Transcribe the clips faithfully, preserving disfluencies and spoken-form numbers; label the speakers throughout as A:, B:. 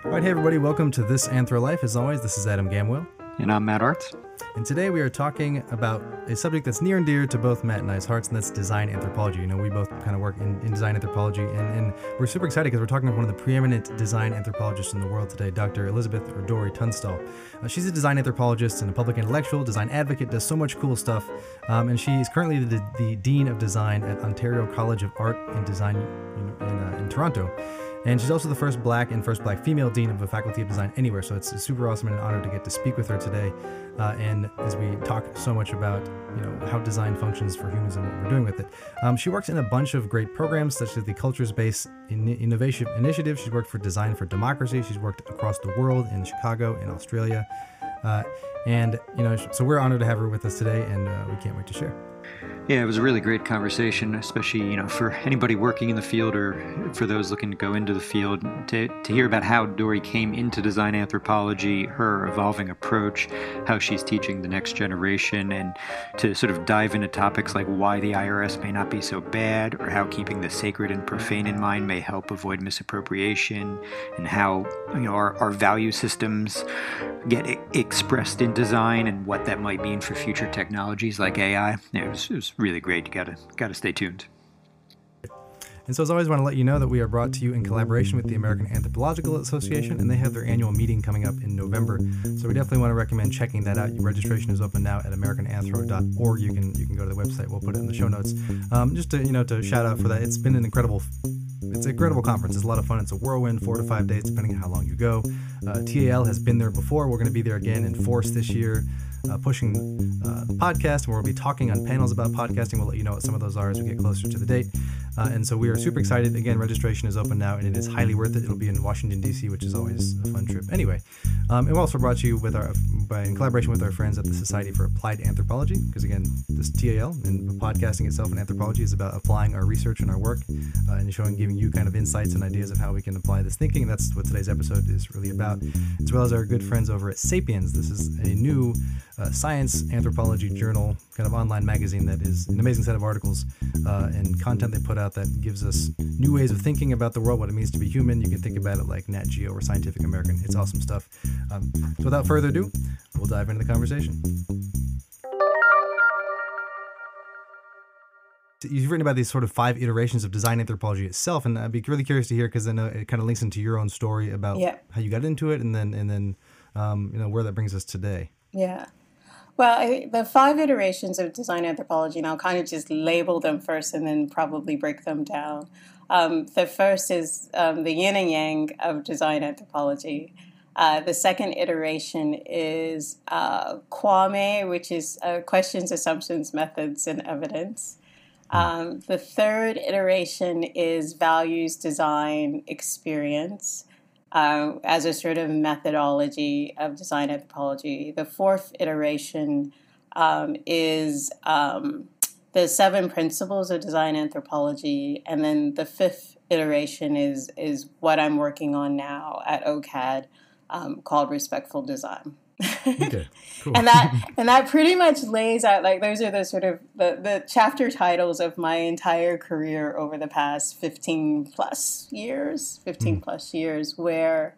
A: All right, hey everybody, welcome to This Anthro Life. As always, this is Adam Gamwell.
B: And I'm Matt Arts.
A: And today we are talking about a subject that's near and dear to both Matt and I's hearts, and that's design anthropology. You know, we both kind of work in, in design anthropology, and, and we're super excited because we're talking to one of the preeminent design anthropologists in the world today, Doctor Elizabeth or Dory Tunstall. Uh, she's a design anthropologist and a public intellectual, design advocate, does so much cool stuff, um, and she is currently the, the Dean of Design at Ontario College of Art and Design in, in, uh, in Toronto. And she's also the first black and first black female dean of a faculty of design anywhere. So it's super awesome and an honor to get to speak with her today. Uh, and as we talk so much about, you know, how design functions for humans and what we're doing with it. Um, she works in a bunch of great programs, such as the Cultures-Based in- Innovation Initiative. She's worked for Design for Democracy. She's worked across the world in Chicago, in Australia. Uh, and, you know, so we're honored to have her with us today, and uh, we can't wait to share.
B: Yeah, it was a really great conversation, especially, you know, for anybody working in the field or for those looking to go into the field, to, to hear about how Dory came into design anthropology, her evolving approach, how she's teaching the next generation, and to sort of dive into topics like why the I R S may not be so bad, or how keeping the sacred and profane in mind may help avoid misappropriation, and how, you know, our, our value systems get e- expressed in design and what that might mean for future technologies like A I. Yeah, it was, it was really great. You gotta gotta stay tuned.
A: And so as always, I want to let you know that we are brought to you in collaboration with the American Anthropological Association, and they have their annual meeting coming up in November. So we definitely want to recommend checking that out. Your registration is open now at american anthro dot org. You can you can go to the website. We'll put it in the show notes. Um, just to you know to shout out for that. It's been an incredible. It's an incredible conference. It's a lot of fun. It's a whirlwind, four to five days, depending on how long you go. Uh, T A L has been there before. We're going to be there again in force this year. Uh, pushing uh, the podcast, and we'll be talking on panels about podcasting. We'll let you know what some of those are as we get closer to the date. Uh, and so we are super excited. Again, registration is open now, and it is highly worth it. It'll be in Washington, D C, which is always a fun trip. Anyway, um, and we're also brought to you with our, by, in collaboration with our friends at the Society for Applied Anthropology, because again, this T A L and podcasting itself and anthropology is about applying our research and our work uh, and showing, giving you kind of insights and ideas of how we can apply this thinking. And that's what today's episode is really about, as well as our good friends over at Sapiens. This is a new uh, science anthropology journal, kind of online magazine that is an amazing set of articles uh, and content they put out that gives us new ways of thinking about the world, what it means to be human. You can think about it like Nat Geo or Scientific American. It's awesome stuff. Um, so without further ado, we'll dive into the conversation. You've written about these sort of five iterations of design anthropology itself, and I'd be really curious to hear, because I know it kind of links into your own story about yeah. how you got into it, and then and then um, you know where that brings us today.
C: Yeah. Well, I, the five iterations of design anthropology, and I'll kind of just label them first and then probably break them down. Um, the first is um, the yin and yang of design anthropology. Uh, the second iteration is uh, Kwame, which is uh, questions, assumptions, methods, and evidence. Um, the third iteration is values, design, experience. Uh, as a sort of methodology of design anthropology. The fourth iteration um, is um, the seven principles of design anthropology, and then the fifth iteration is is what I'm working on now at O C A D, um, called Respectful Design.
A: Okay, cool.
C: and that and that pretty much lays out, like, those are the sort of the, the chapter titles of my entire career over the past fifteen plus years, fifteen mm. plus years, where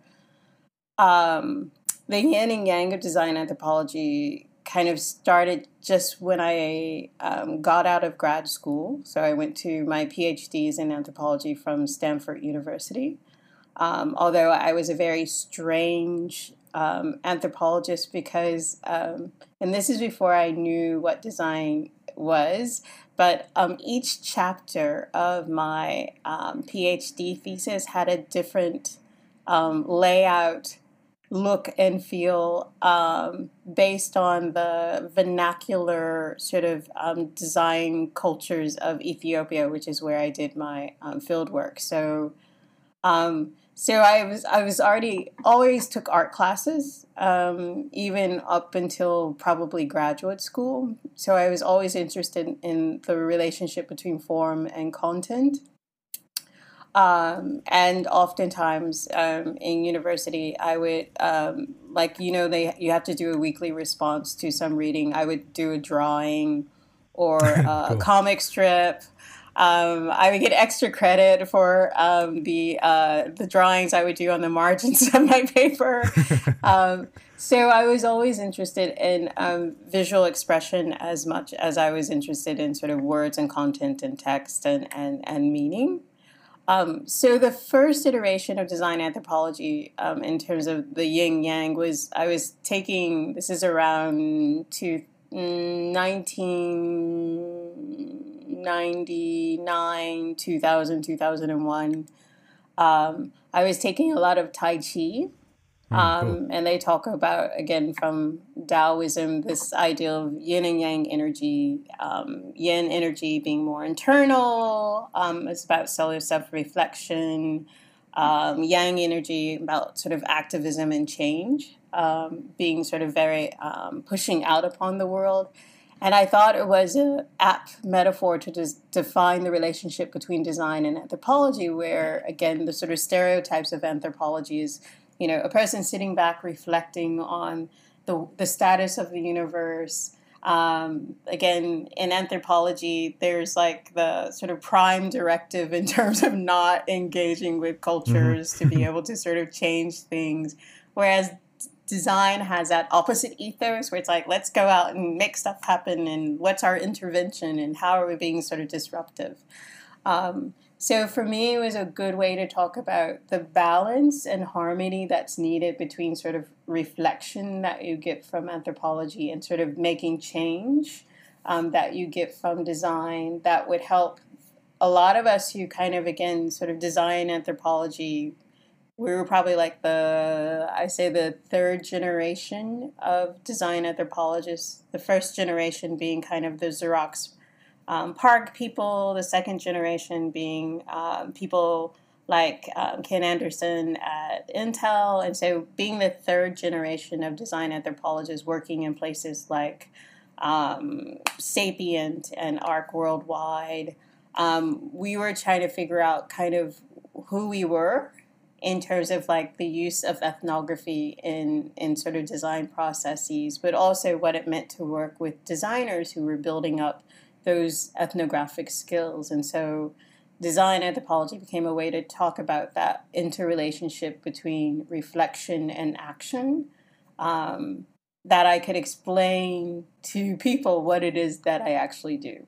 C: um, the yin and yang of design anthropology kind of started just when I um, got out of grad school. So I went to my PhDs in anthropology from Stanford University. Um, although I was a very strange Um, anthropologist because, um, and this is before I knew what design was, but um, each chapter of my um, PhD thesis had a different um, layout, look, and feel um, based on the vernacular sort of um, design cultures of Ethiopia, which is where I did my um, field work. So, um, So I was I was already always took art classes, um, even up until probably graduate school. So I was always interested in the relationship between form and content. Um, and oftentimes um, in university, I would, um, like, you know, they you have to do a weekly response to some reading. I would do a drawing or a
A: cool.
C: comic strip. Um, I would get extra credit for um, the uh, the drawings I would do on the margins of my paper. Um, so I was always interested in um, visual expression as much as I was interested in sort of words and content and text and, and, and meaning. Um, so the first iteration of design anthropology, um, in terms of the yin yang, was I was taking, this is around two, nineteen ninety-nine, two thousand, two thousand one. Um, I was taking a lot of Tai Chi. Um, cool. And they talk about, again, from Taoism, this idea of yin and yang energy, um, yin energy being more internal, um, it's about cellular self-reflection, um, yang energy about sort of activism and change, um, being sort of very um, pushing out upon the world. And I thought it was an apt metaphor to just define the relationship between design and anthropology, where, again, the sort of stereotypes of anthropology is, you know, a person sitting back reflecting on the the status of the universe. Um, again, in anthropology, there's like the sort of prime directive in terms of not engaging with cultures mm-hmm. to be able to sort of change things. Whereas design has that opposite ethos where it's like, let's go out and make stuff happen, and what's our intervention and how are we being sort of disruptive. Um, So for me, it was a good way to talk about the balance and harmony that's needed between sort of reflection that you get from anthropology and sort of making change um, that you get from design that would help a lot of us who kind of, again, sort of design anthropology. We were probably like the, I say the third generation of design anthropologists, the first generation being kind of the Xerox Um, Park people, the second generation being um, people like um, Ken Anderson at Intel. And so being the third generation of design anthropologists working in places like um, Sapient and Arc Worldwide, um, we were trying to figure out kind of who we were in terms of like the use of ethnography in, in sort of design processes, but also what it meant to work with designers who were building up those ethnographic skills. And so design anthropology became a way to talk about that interrelationship between reflection and action, um, that I could explain to people what it is that I actually do.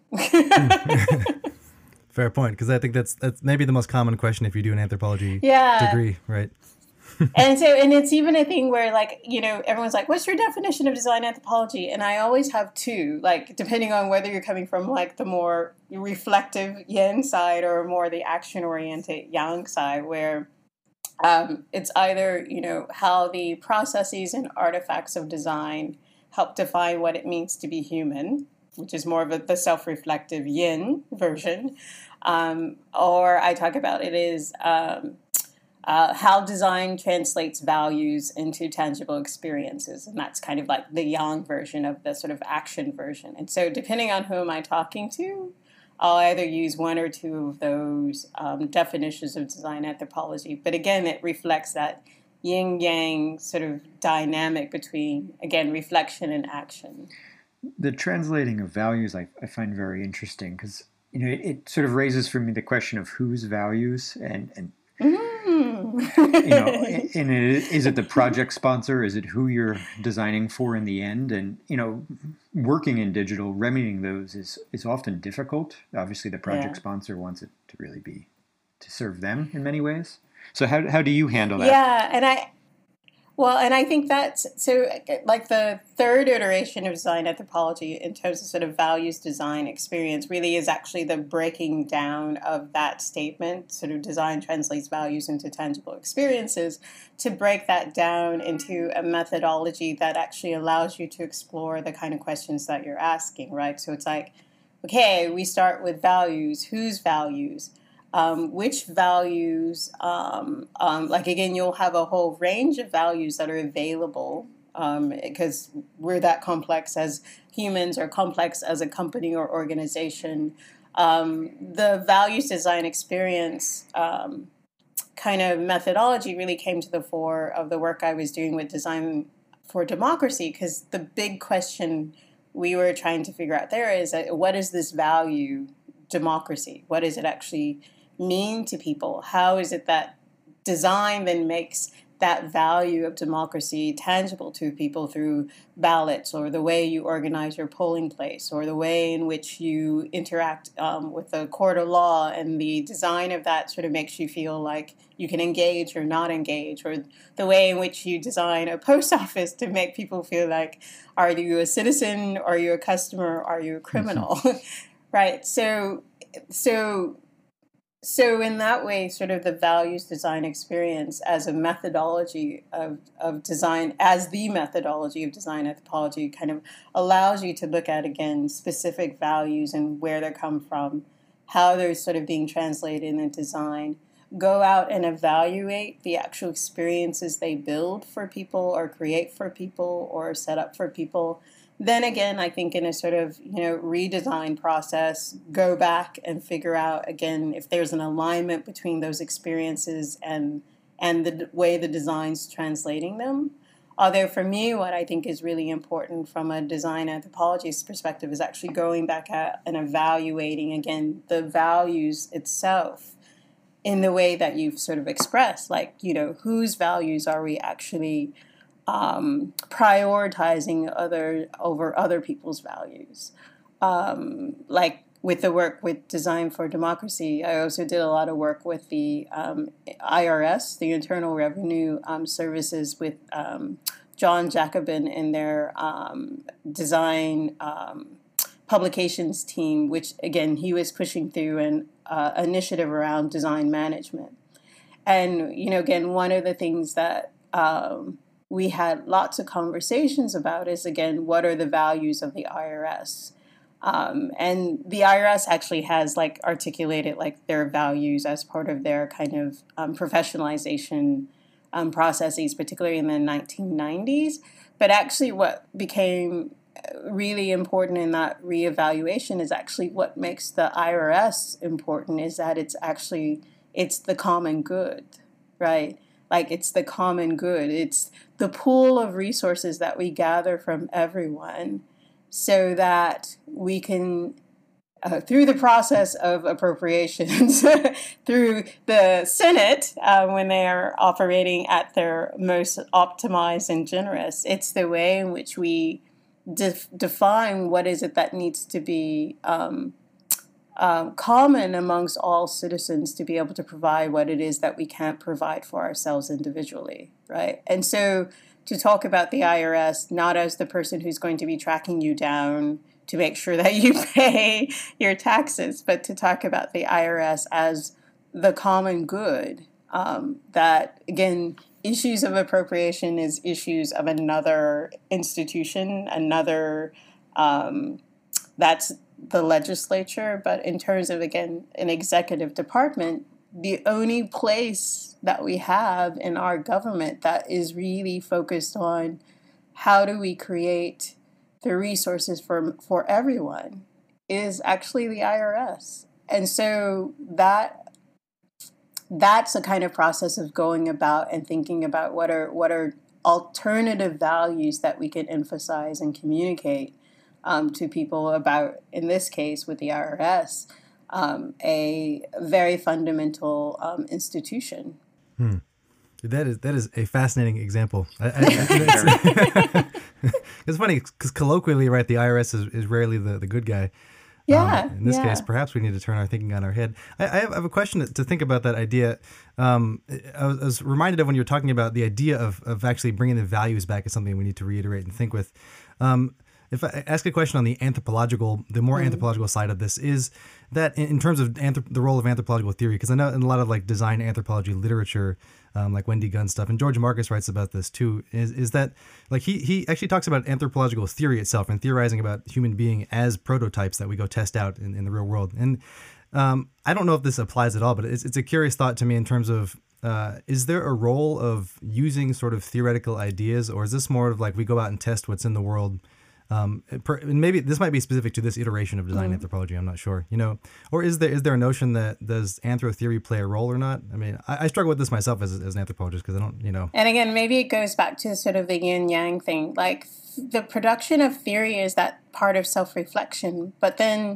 A: Fair point, because I think that's that's maybe the most common question if you do an anthropology
C: yeah.
A: degree, right?
C: And so, and it's even a thing where, like, you know, everyone's like, what's your definition of design anthropology? And I always have two, like, depending on whether you're coming from, like, the more reflective yin side or more the action-oriented yang side, where um, it's either, you know, how the processes and artifacts of design help define what it means to be human, which is more of a, the self-reflective yin version, um, or I talk about it is... Um, Uh, how design translates values into tangible experiences. And that's kind of like the yang version of the sort of action version. And so depending on who am I talking to, I'll either use one or two of those um, definitions of design anthropology. But again, it reflects that yin-yang sort of dynamic between, again, reflection and action.
B: The translating of values I, I find very interesting because, you know, it, it sort of raises for me the question of whose values and, and you know, and it, is it the project sponsor? Is it who you're designing for in the end? And, you know, working in digital, remedying those is, is often difficult. Obviously, the project yeah. sponsor wants it to really be, to serve them in many ways. So how how do you handle that?
C: Yeah, and I... Well, and I think that's, so like the third iteration of design anthropology in terms of sort of values design experience really is actually the breaking down of that statement, sort of design translates values into tangible experiences, to break that down into a methodology that actually allows you to explore the kind of questions that you're asking, right? So it's like, okay, we start with values. Whose values? Um, which values, um, um, like, again, you'll have a whole range of values that are available because um, we're that complex as humans or complex as a company or organization. Um, the values design experience um, kind of methodology really came to the fore of the work I was doing with Design for Democracy, because the big question we were trying to figure out there is, uh, what is this value democracy? What does it actually mean to people? How is it that design then makes that value of democracy tangible to people through ballots, or the way you organize your polling place, or the way in which you interact um, with the court of law, and the design of that sort of makes you feel like you can engage or not engage, or the way in which you design a post office to make people feel like, are you a citizen, are you a customer, are you a criminal? Mm-hmm. Right. So, so So in that way, sort of the values design experience as a methodology of, of design, as the methodology of design anthropology, kind of allows you to look at, again, specific values and where they come from, how they're sort of being translated in design, go out and evaluate the actual experiences they build for people or create for people or set up for people. Then again, I think in a sort of, you know, redesign process, go back and figure out, again, if there's an alignment between those experiences and and the way the design's translating them. Although for me, what I think is really important from a design anthropologist's perspective is actually going back at and evaluating, again, the values itself in the way that you've sort of expressed. Like, you know, whose values are we actually Um, prioritizing other over other people's values. Um, like with the work with Design for Democracy, I also did a lot of work with the um, I R S, the Internal Revenue um, Services, with um, John Jacobin and their um, design um, publications team, which, again, he was pushing through an uh, initiative around design management. And, you know, again, one of the things that um, we had lots of conversations about is, again, what are the values of the I R S? Um, and the I R S actually has like articulated like their values as part of their kind of um, professionalization um, processes, particularly in the nineteen nineties. But actually what became really important in that reevaluation is actually what makes the I R S important is that it's actually, it's the common good, right? Like it's the common good. It's the pool of resources that we gather from everyone so that we can, uh, through the process of appropriations, through the Senate, uh, when they are operating at their most optimized and generous, it's the way in which we def- define what is it that needs to be um, Um, common amongst all citizens to be able to provide what it is that we can't provide for ourselves individually, right? And so to talk about the I R S not as the person who's going to be tracking you down to make sure that you pay your taxes, but to talk about the I R S as the common good, um, that, again, issues of appropriation is issues of another institution, another, um, that's the legislature, but in terms of, again, an executive department, the only place that we have in our government that is really focused on how do we create the resources for for everyone is actually the I R S. And so that that's a kind of process of going about and thinking about what are what are alternative values that we can emphasize and communicate Um, to people about, in this case with the I R S, um, a very fundamental um, institution.
A: Hmm. That is that is a fascinating example. I, I, I, it's, it's funny because colloquially, right, the I R S is, is rarely the, the good guy.
C: Yeah.
A: Um, in this
C: yeah.
A: case, perhaps we need to turn our thinking on our head. I, I, have, I have a question to, to think about that idea. Um, I, was, I was reminded of when you were talking about the idea of, of actually bringing the values back is something we need to reiterate and think with. Um, If I ask a question on the anthropological, the more mm. anthropological side of this, is that in, in terms of anthrop- the role of anthropological theory, because I know in a lot of like design anthropology literature, um, like Wendy Gunn stuff, and George Marcus writes about this too, is is that like he he actually talks about anthropological theory itself and theorizing about human being as prototypes that we go test out in, in the real world. And um, I don't know if this applies at all, but it's it's a curious thought to me in terms of uh, is there a role of using sort of theoretical ideas, or is this more of like we go out and test what's in the world? Um, per, and maybe this might be specific to this iteration of design mm. anthropology. I'm not sure, you know, or is there is there a notion that does anthro theory play a role or not? I mean, I, I struggle with this myself as, as an anthropologist because I don't, you know.
C: And again, maybe it goes back to sort of the yin yang thing. Like the production of theory is that part of self-reflection, but then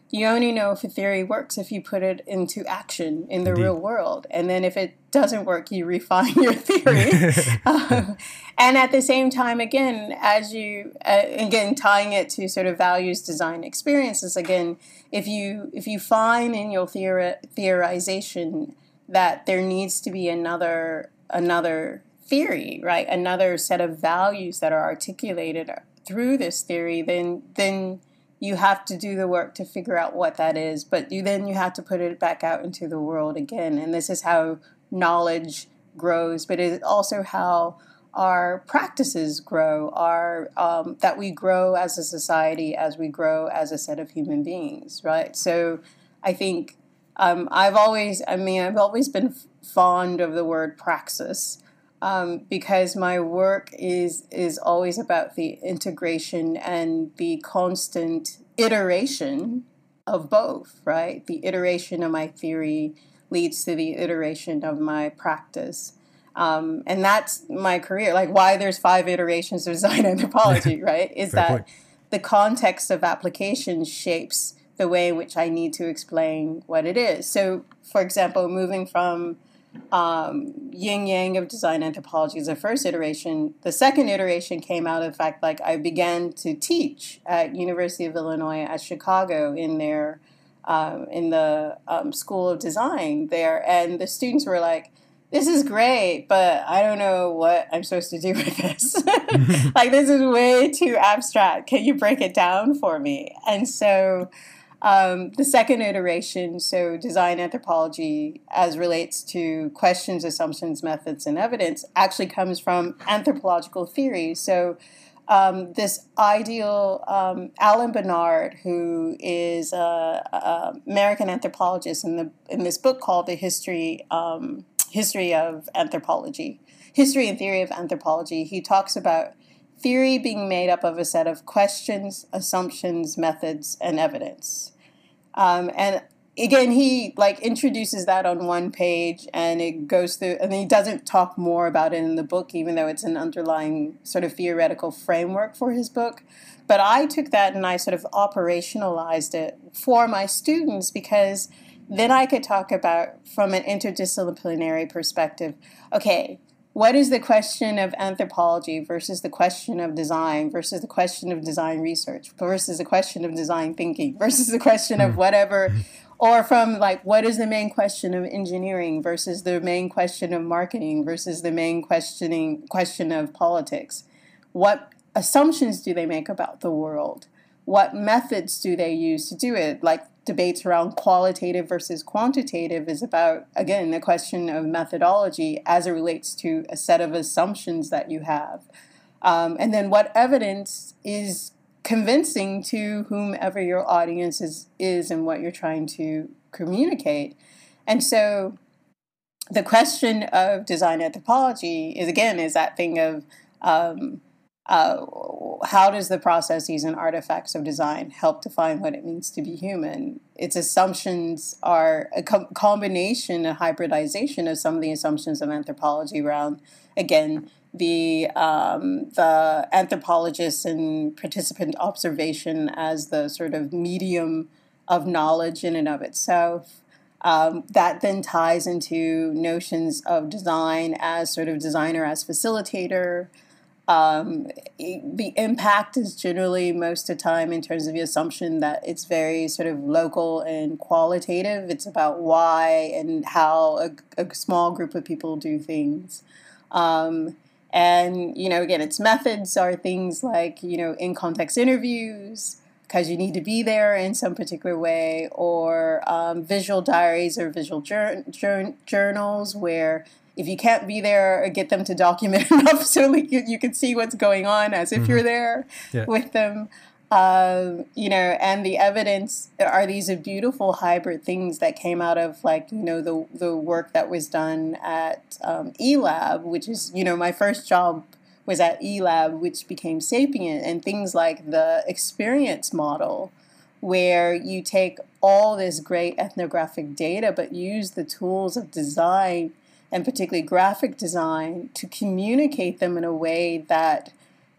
C: you only know if a theory works if you put it into action in the
A: Indeed.
C: real world. And then if it doesn't work, you refine your theory. um, and at the same time, again, as you, uh, again, tying it to sort of values, design, experiences, again, if you if you find in your theori- theorization that there needs to be another another theory, right, another set of values that are articulated through this theory, then then you have to do the work to figure out what that is, but you then you have to put it back out into the world again. And this is how knowledge grows, but it's also how our practices grow, our um, that we grow as a society, as we grow as a set of human beings, right? So I think um, I've always, I mean, I've always been f- fond of the word praxis. Um, because my work is is always about the integration and the constant iteration of both, right? The iteration of my theory leads to the iteration of my practice. Um, and that's my career. Like why there's five iterations of design anthropology, right? Is
A: Fair
C: that
A: point.
C: the context of application shapes the way in which I need to explain what it is. So, for example, moving from um, yin yang of design anthropology is the first iteration. The second iteration came out of the fact like I began to teach at University of Illinois at Chicago in their um, in the um, School of Design there, and the students were like, "This is great, but I don't know what I'm supposed to do with this. Like this is way too abstract. Can you break it down for me?" And so. Um, the second iteration, so design anthropology as relates to questions, assumptions, methods, and evidence, actually comes from anthropological theory. So um, this ideal, um, Alan Bernard, who is an American anthropologist in, the, in this book called The History, um, History of Anthropology, History and Theory of Anthropology, he talks about theory being made up of a set of questions, assumptions, methods, and evidence. Um, and again, he like introduces that on one page and it goes through, and he doesn't talk more about it in the book, even though it's an underlying sort of theoretical framework for his book. But I took that and I sort of operationalized it for my students because then I could talk about from an interdisciplinary perspective, okay, what is the question of anthropology versus the question of design versus the question of design research versus the question of design thinking versus the question of whatever, or from like what is the main question of engineering versus the main question of marketing versus the main questioning question of politics? What assumptions do they make about the world? What methods do they use to do it? Like debates around qualitative versus quantitative is about, again, the question of methodology as it relates to a set of assumptions that you have. Um, and then what evidence is convincing to whomever your audience is, is and what you're trying to communicate. And so the question of design anthropology is, again, is that thing of um, Uh, how does the processes and artifacts of design help define what it means to be human? Its assumptions are a co- combination, a hybridization of some of the assumptions of anthropology around, again, the um, the anthropologist and participant observation as the sort of medium of knowledge in and of itself. Um, that then ties into notions of design as sort of designer as facilitator. Um, the impact is generally most of the time in terms of the assumption that it's very sort of local and qualitative. It's about why and how a, a small group of people do things. Um, and, you know, again, its methods are things like, you know, in-context interviews, because you need to be there in some particular way, or um, visual diaries or visual jur- jur- journals where if you can't be there, get them to document enough so like you, you can see what's going on as if mm-hmm. you're there yeah. with them. Um, you know, and the evidence are these beautiful hybrid things that came out of like, you know, the the work that was done at um, eLab, which is, you know, my first job was at eLab, which became Sapient, and things like the experience model, where you take all this great ethnographic data, but use the tools of design and particularly graphic design to communicate them in a way that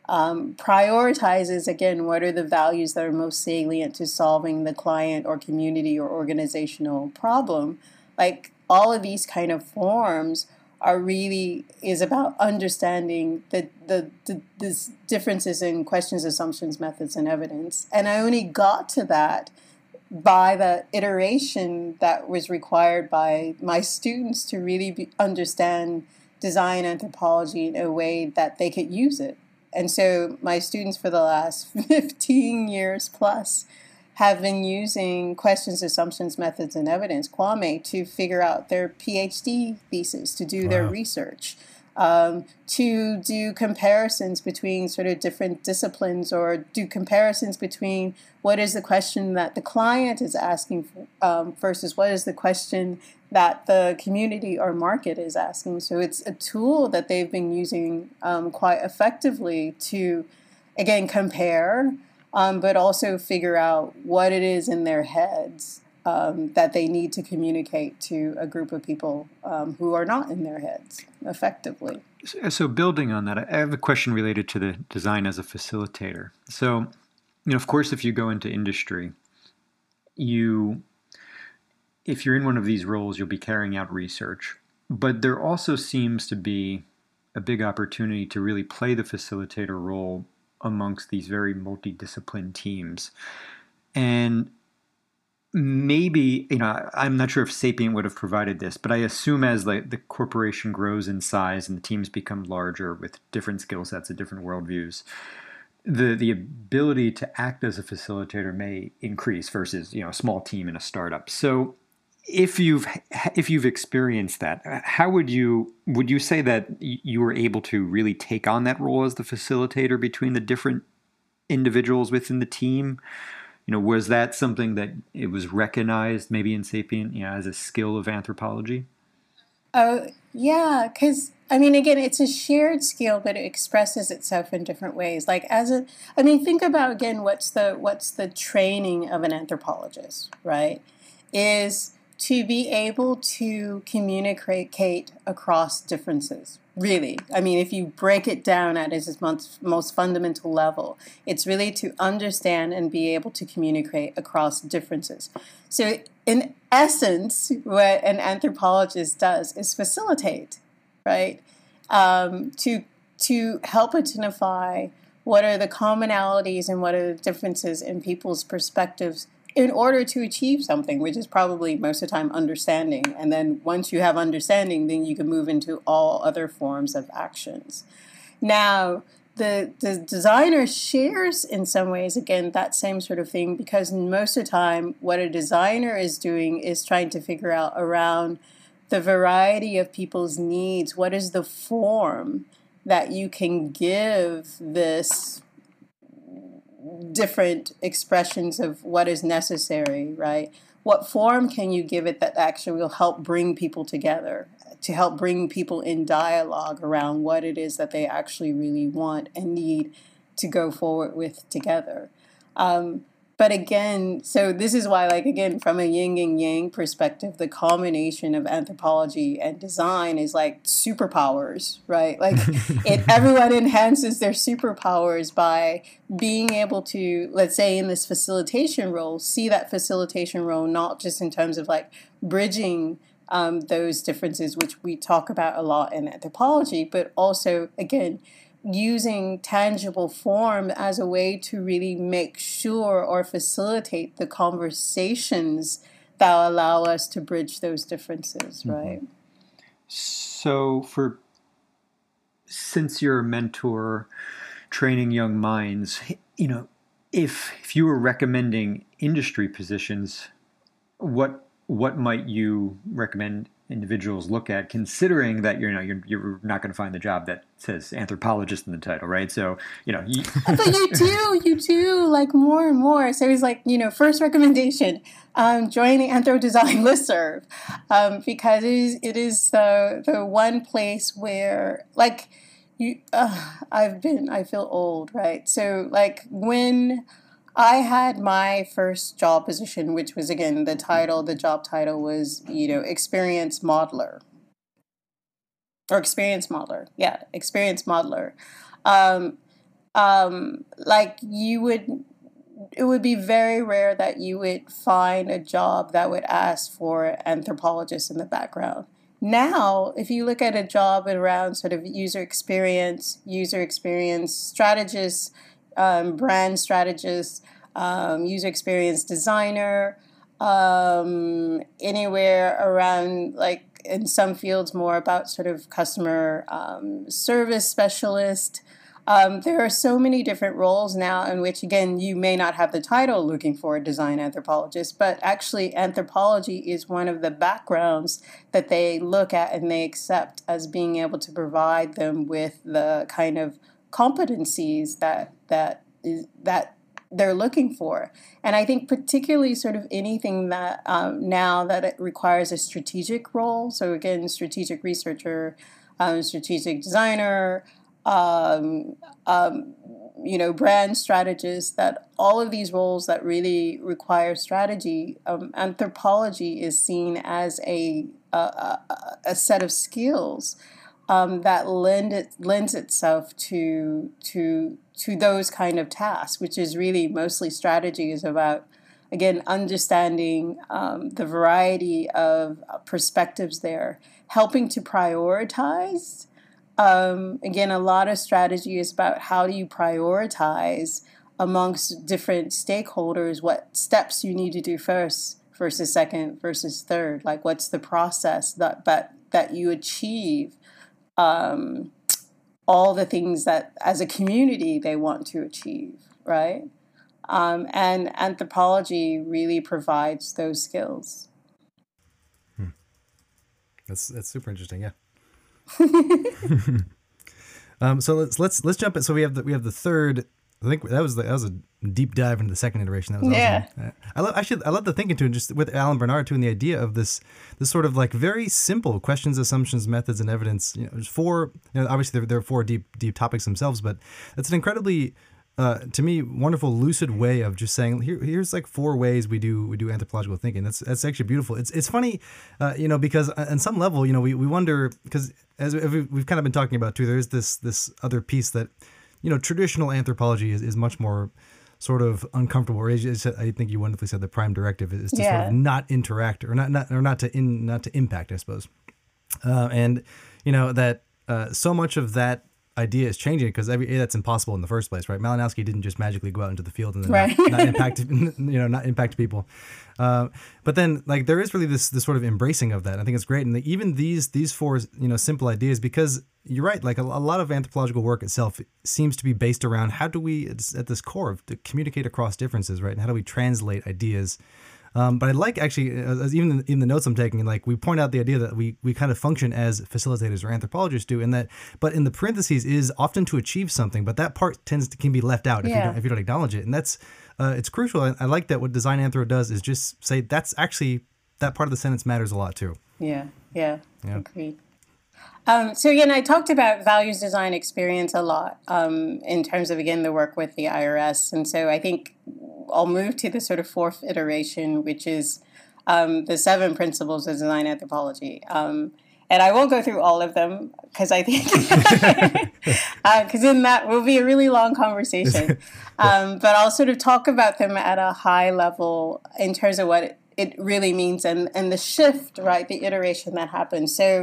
C: um, prioritizes, again, what are the values that are most salient to solving the client or community or organizational problem. Like all of these kind of forms are really is about understanding the, the, the, the differences in questions, assumptions, methods, and evidence. And I only got to that by the iteration that was required by my students to really be, understand design anthropology in a way that they could use it. And so my students for the last fifteen years plus have been using questions, assumptions, methods, and evidence, Kwame, to figure out their PhD thesis, to do wow. their research, um, to do comparisons between sort of different disciplines, or do comparisons between what is the question that the client is asking um, versus what is the question that the community or market is asking. So it's a tool that they've been using um, quite effectively to, again, compare, um, but also figure out what it is in their heads um, that they need to communicate to a group of people um, who are not in their heads effectively.
B: So building on that, I have a question related to the design as a facilitator. So, you know, of course, if you go into industry, you... if you're in one of these roles, you'll be carrying out research. But there also seems to be a big opportunity to really play the facilitator role amongst these very multidisciplined teams. And maybe, you know, I'm not sure if Sapient would have provided this, but I assume as like the corporation grows in size and the teams become larger with different skill sets and different worldviews, the the ability to act as a facilitator may increase versus, you know, a small team in a startup. So if you've if you've experienced that, how would you would you say that you were able to really take on that role as the facilitator between the different individuals within the team? You know, was that something that it was recognized maybe in Sapient, you know, as a skill of anthropology?
C: Oh, yeah, because I mean, again, it's a shared skill, but it expresses itself in different ways. Like as a, I mean, think about again, what's the what's the training of an anthropologist, right? Is to be able to communicate across differences, really. I mean, if you break it down at its most, most fundamental level, it's really to understand and be able to communicate across differences. So in essence, what an anthropologist does is facilitate, right? Um, to, to help identify what are the commonalities and what are the differences in people's perspectives in order to achieve something, which is probably most of the time understanding. And then once you have understanding, then you can move into all other forms of actions. Now, the, the designer shares in some ways, again, that same sort of thing, because most of the time what a designer is doing is trying to figure out around the variety of people's needs, what is the form that you can give this different expressions of what is necessary, right? What form can you give it that actually will help bring people together, to help bring people in dialogue around what it is that they actually really want and need to go forward with together? Um, but again, so this is why, like, again, from a yin and yang perspective, the combination of anthropology and design is like superpowers, right? Like it, everyone enhances their superpowers by being able to, let's say in this facilitation role, see that facilitation role not just in terms of like bridging um, those differences, which we talk about a lot in anthropology, but also, again, using tangible form as a way to really make sure or facilitate the conversations that allow us to bridge those differences, right? Mm-hmm.
B: So for, since you're a mentor training young minds, you know, if if you were recommending industry positions, what what might you recommend individuals look at, considering that you're, you know, you're you're not going to find the job that says anthropologist in the title, right? So, you know, you
C: but you do, you do like more and more. So it's like, you know, first recommendation, um, join the Anthro Design listserv, um, because it is it is the the one place where like you, uh, I've been, I feel old, right? So like when I had my first job position, which was, again, the title, the job title was, you know, experience modeler. Or experience modeler. Yeah, experience modeler. Um, um, like you would, it would be very rare that you would find a job that would ask for anthropologists in the background. Now, if you look at a job around sort of user experience, user experience strategists, um, brand strategists, um, user experience designer, um, anywhere around, like in some fields more about sort of customer um, service specialist. Um, there are so many different roles now in which, again, you may not have the title looking for a design anthropologist, but actually anthropology is one of the backgrounds that they look at and they accept as being able to provide them with the kind of competencies that that is that they're looking for. And I think particularly sort of anything that um, now that it requires a strategic role, so again, strategic researcher, um, strategic designer, Um, um, you know, brand strategists, that all of these roles that really require strategy, um, anthropology is seen as a a, a, a set of skills um, that lend it, lends itself to to to those kind of tasks, which is really mostly strategy is about, again, understanding um, the variety of perspectives there, helping to prioritize. Um, again, a lot of strategy is about how do you prioritize amongst different stakeholders, what steps you need to do first versus second versus third. Like, what's the process that that, that you achieve um, all the things that as a community they want to achieve, right? Um, and anthropology really provides those skills.
A: Hmm. That's that's super interesting, yeah. um, so let's let's let's jump in. So we have the we have the third. I think that was the, that was a deep dive into the second iteration. That was
C: yeah.
A: awesome. Uh, I love actually I love the thinking too, and just with Alan Bernard too, and the idea of this this sort of like very simple questions, assumptions, methods, and evidence. You know, there's four. You know, obviously there, there are four deep deep topics themselves, but it's an incredibly Uh, to me, wonderful, lucid way of just saying, here, here's like four ways we do we do anthropological thinking. That's that's actually beautiful. It's it's funny, uh, you know, because on some level, you know, we, we wonder, because as we've kind of been talking about too, there's this this other piece that, you know, traditional anthropology is, is much more sort of uncomfortable. Or as I think you wonderfully said, the prime directive is to yeah. sort of not interact or not not or not to in not to impact, I suppose. Uh, and you know that uh, so much of that idea is changing because every A, that's impossible in the first place, right? Malinowski didn't just magically go out into the field and then right. not, not impact, you know, not impact people. Uh, but then, like, there is really this this sort of embracing of that. I think it's great, and the, even these these four, you know, simple ideas, because you're right. Like a, a lot of anthropological work itself seems to be based around how do we, it's at this core, to communicate across differences, right? And how do we translate ideas? Um, but I like actually, uh, even in the notes I'm taking, like we point out the idea that we, we kind of function as facilitators or anthropologists do, and that, but in the parentheses is often to achieve something, but that part tends to can be left out if yeah. you don't if you don't acknowledge it, and that's uh, it's crucial. I, I like that what Design Anthro does is just say that's actually that part of the sentence matters a lot too.
C: Yeah, yeah, yeah. Agreed. Um, so again, I talked about values design experience a lot um, in terms of, again, the work with the I R S. And so I think I'll move to the sort of fourth iteration, which is um, the seven principles of design anthropology. Um, and I won't go through all of them because I think, because uh, in that will be a really long conversation. Um, but I'll sort of talk about them at a high level in terms of what it, it really means and, and the shift, right, the iteration that happens. So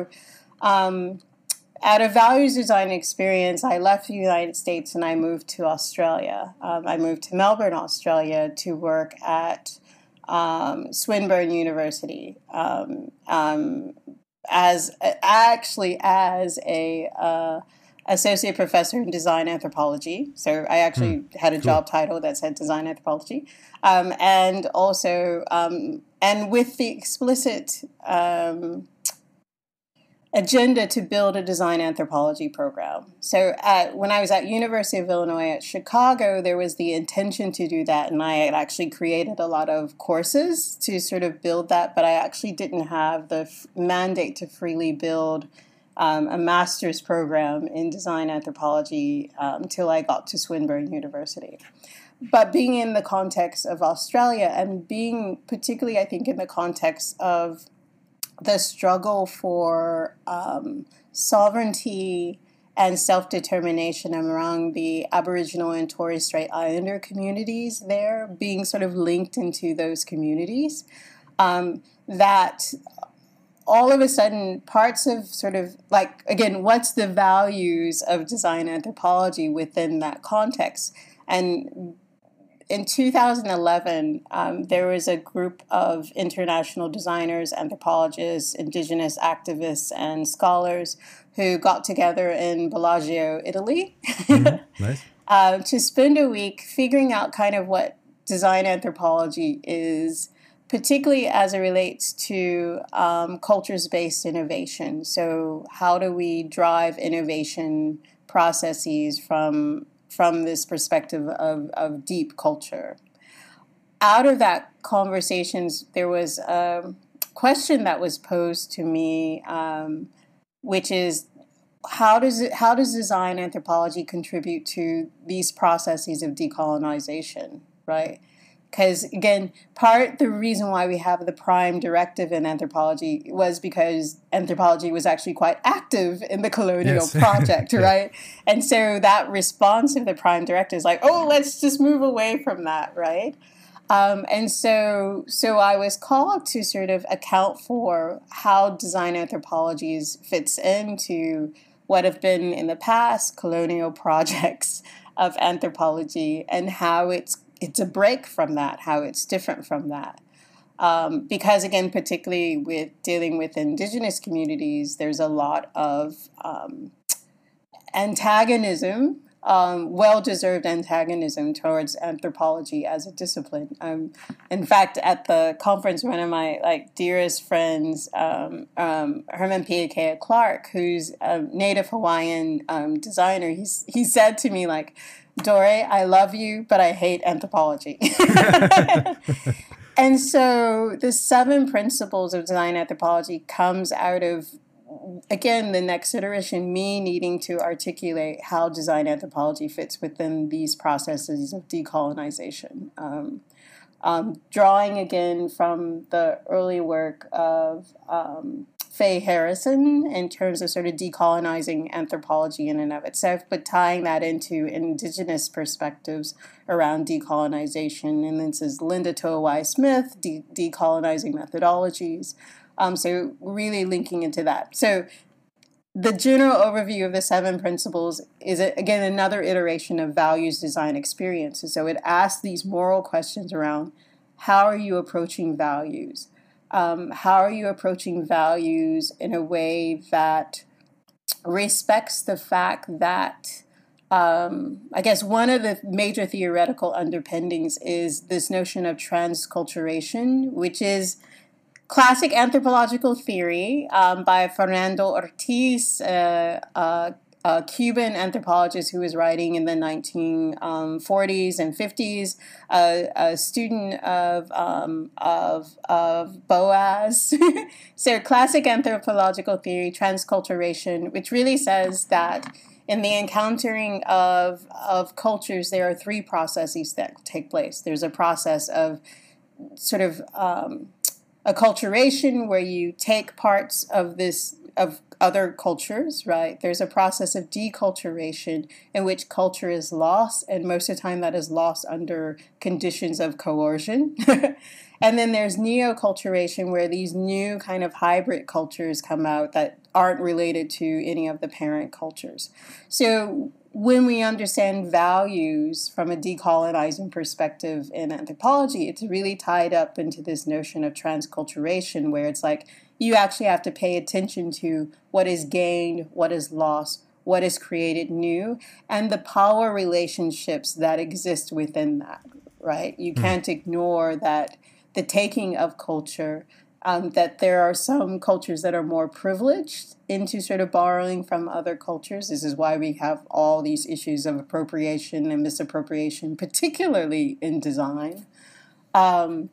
C: Um, at a values design experience, I left the United States and I moved to Australia. Um, I moved to Melbourne, Australia to work at um, Swinburne University um, um, as actually as a uh, associate professor in design anthropology. So I actually hmm. had a job cool. title that said design anthropology, um, and also um, and with the explicit Um, agenda to build a design anthropology program. So at, when I was at University of Illinois at Chicago, there was the intention to do that, and I had actually created a lot of courses to sort of build that, but I actually didn't have the f- mandate to freely build um, a master's program in design anthropology um, until I got to Swinburne University. But being in the context of Australia, and being particularly, I think, in the context of the struggle for um, sovereignty and self-determination among the Aboriginal and Torres Strait Islander communities there, being sort of linked into those communities, um, that all of a sudden parts of sort of like, again, what's the values of design anthropology within that context? And in two thousand eleven, um, there was a group of international designers, anthropologists, indigenous activists, and scholars who got together in Bellagio, Italy,
A: Mm-hmm. Nice.
C: uh, to spend a week figuring out kind of what design anthropology is, particularly as it relates to um, cultures-based innovation. So how do we drive innovation processes from from this perspective of, of deep culture? Out of that conversations, there was a question that was posed to me, um, which is, how does it, how does design anthropology contribute to these processes of decolonization, right? Because, again, part the reason why we have the prime directive in anthropology was because anthropology was actually quite active in the colonial
A: Yes.
C: project,
A: Yeah.
C: right? And so that response of the prime directive is like, oh, let's just move away from that, right? Um, and so, so I was called to sort of account for how design anthropologies fits into what have been in the past colonial projects of anthropology, and how it's it's a break from that, how it's different from that. Um, because, again, particularly with dealing with indigenous communities, there's a lot of um, antagonism, um, well-deserved antagonism towards anthropology as a discipline. Um, in fact, at the conference, one of my like dearest friends, um, um, Herman Piakea Clark, who's a Native Hawaiian um, designer, he's, he said to me, like, Dore, I love you, but I hate anthropology. And so the seven principles of design anthropology comes out of, again, the next iteration, me needing to articulate how design anthropology fits within these processes of decolonization. Um, um, drawing, again, from the early work of um, Faye Harrison in terms of sort of decolonizing anthropology in and of itself, but tying that into indigenous perspectives around decolonization. And this is Linda Toa Smith, de- decolonizing methodologies. Um, so really linking into that. So the general overview of the seven principles is, again, another iteration of values design experiences. So it asks these moral questions around, how are you approaching values? Um, how are you approaching values in a way that respects the fact that, um, I guess one of the major theoretical underpinnings is this notion of transculturation, which is classic anthropological theory um, by Fernando Ortiz, uh, uh, a Cuban anthropologist who was writing in the nineteen forties and fifties, uh, a student of um, of, of Boas. So classic anthropological theory, transculturation, which really says that in the encountering of, of cultures, there are three processes that take place. There's a process of sort of um, acculturation, where you take parts of this of other cultures, right? There's a process of deculturation in which culture is lost, and most of the time that is lost under conditions of coercion. And then there's neoculturation, where these new kind of hybrid cultures come out that aren't related to any of the parent cultures. So when we understand values from a decolonizing perspective in anthropology, it's really tied up into this notion of transculturation, where it's like you actually have to pay attention to what is gained, what is lost, what is created new, and the power relationships that exist within that, right? You can't ignore that the taking of culture, um, that there are some cultures that are more privileged into sort of borrowing from other cultures. This is why we have all these issues of appropriation and misappropriation, particularly in design. Um,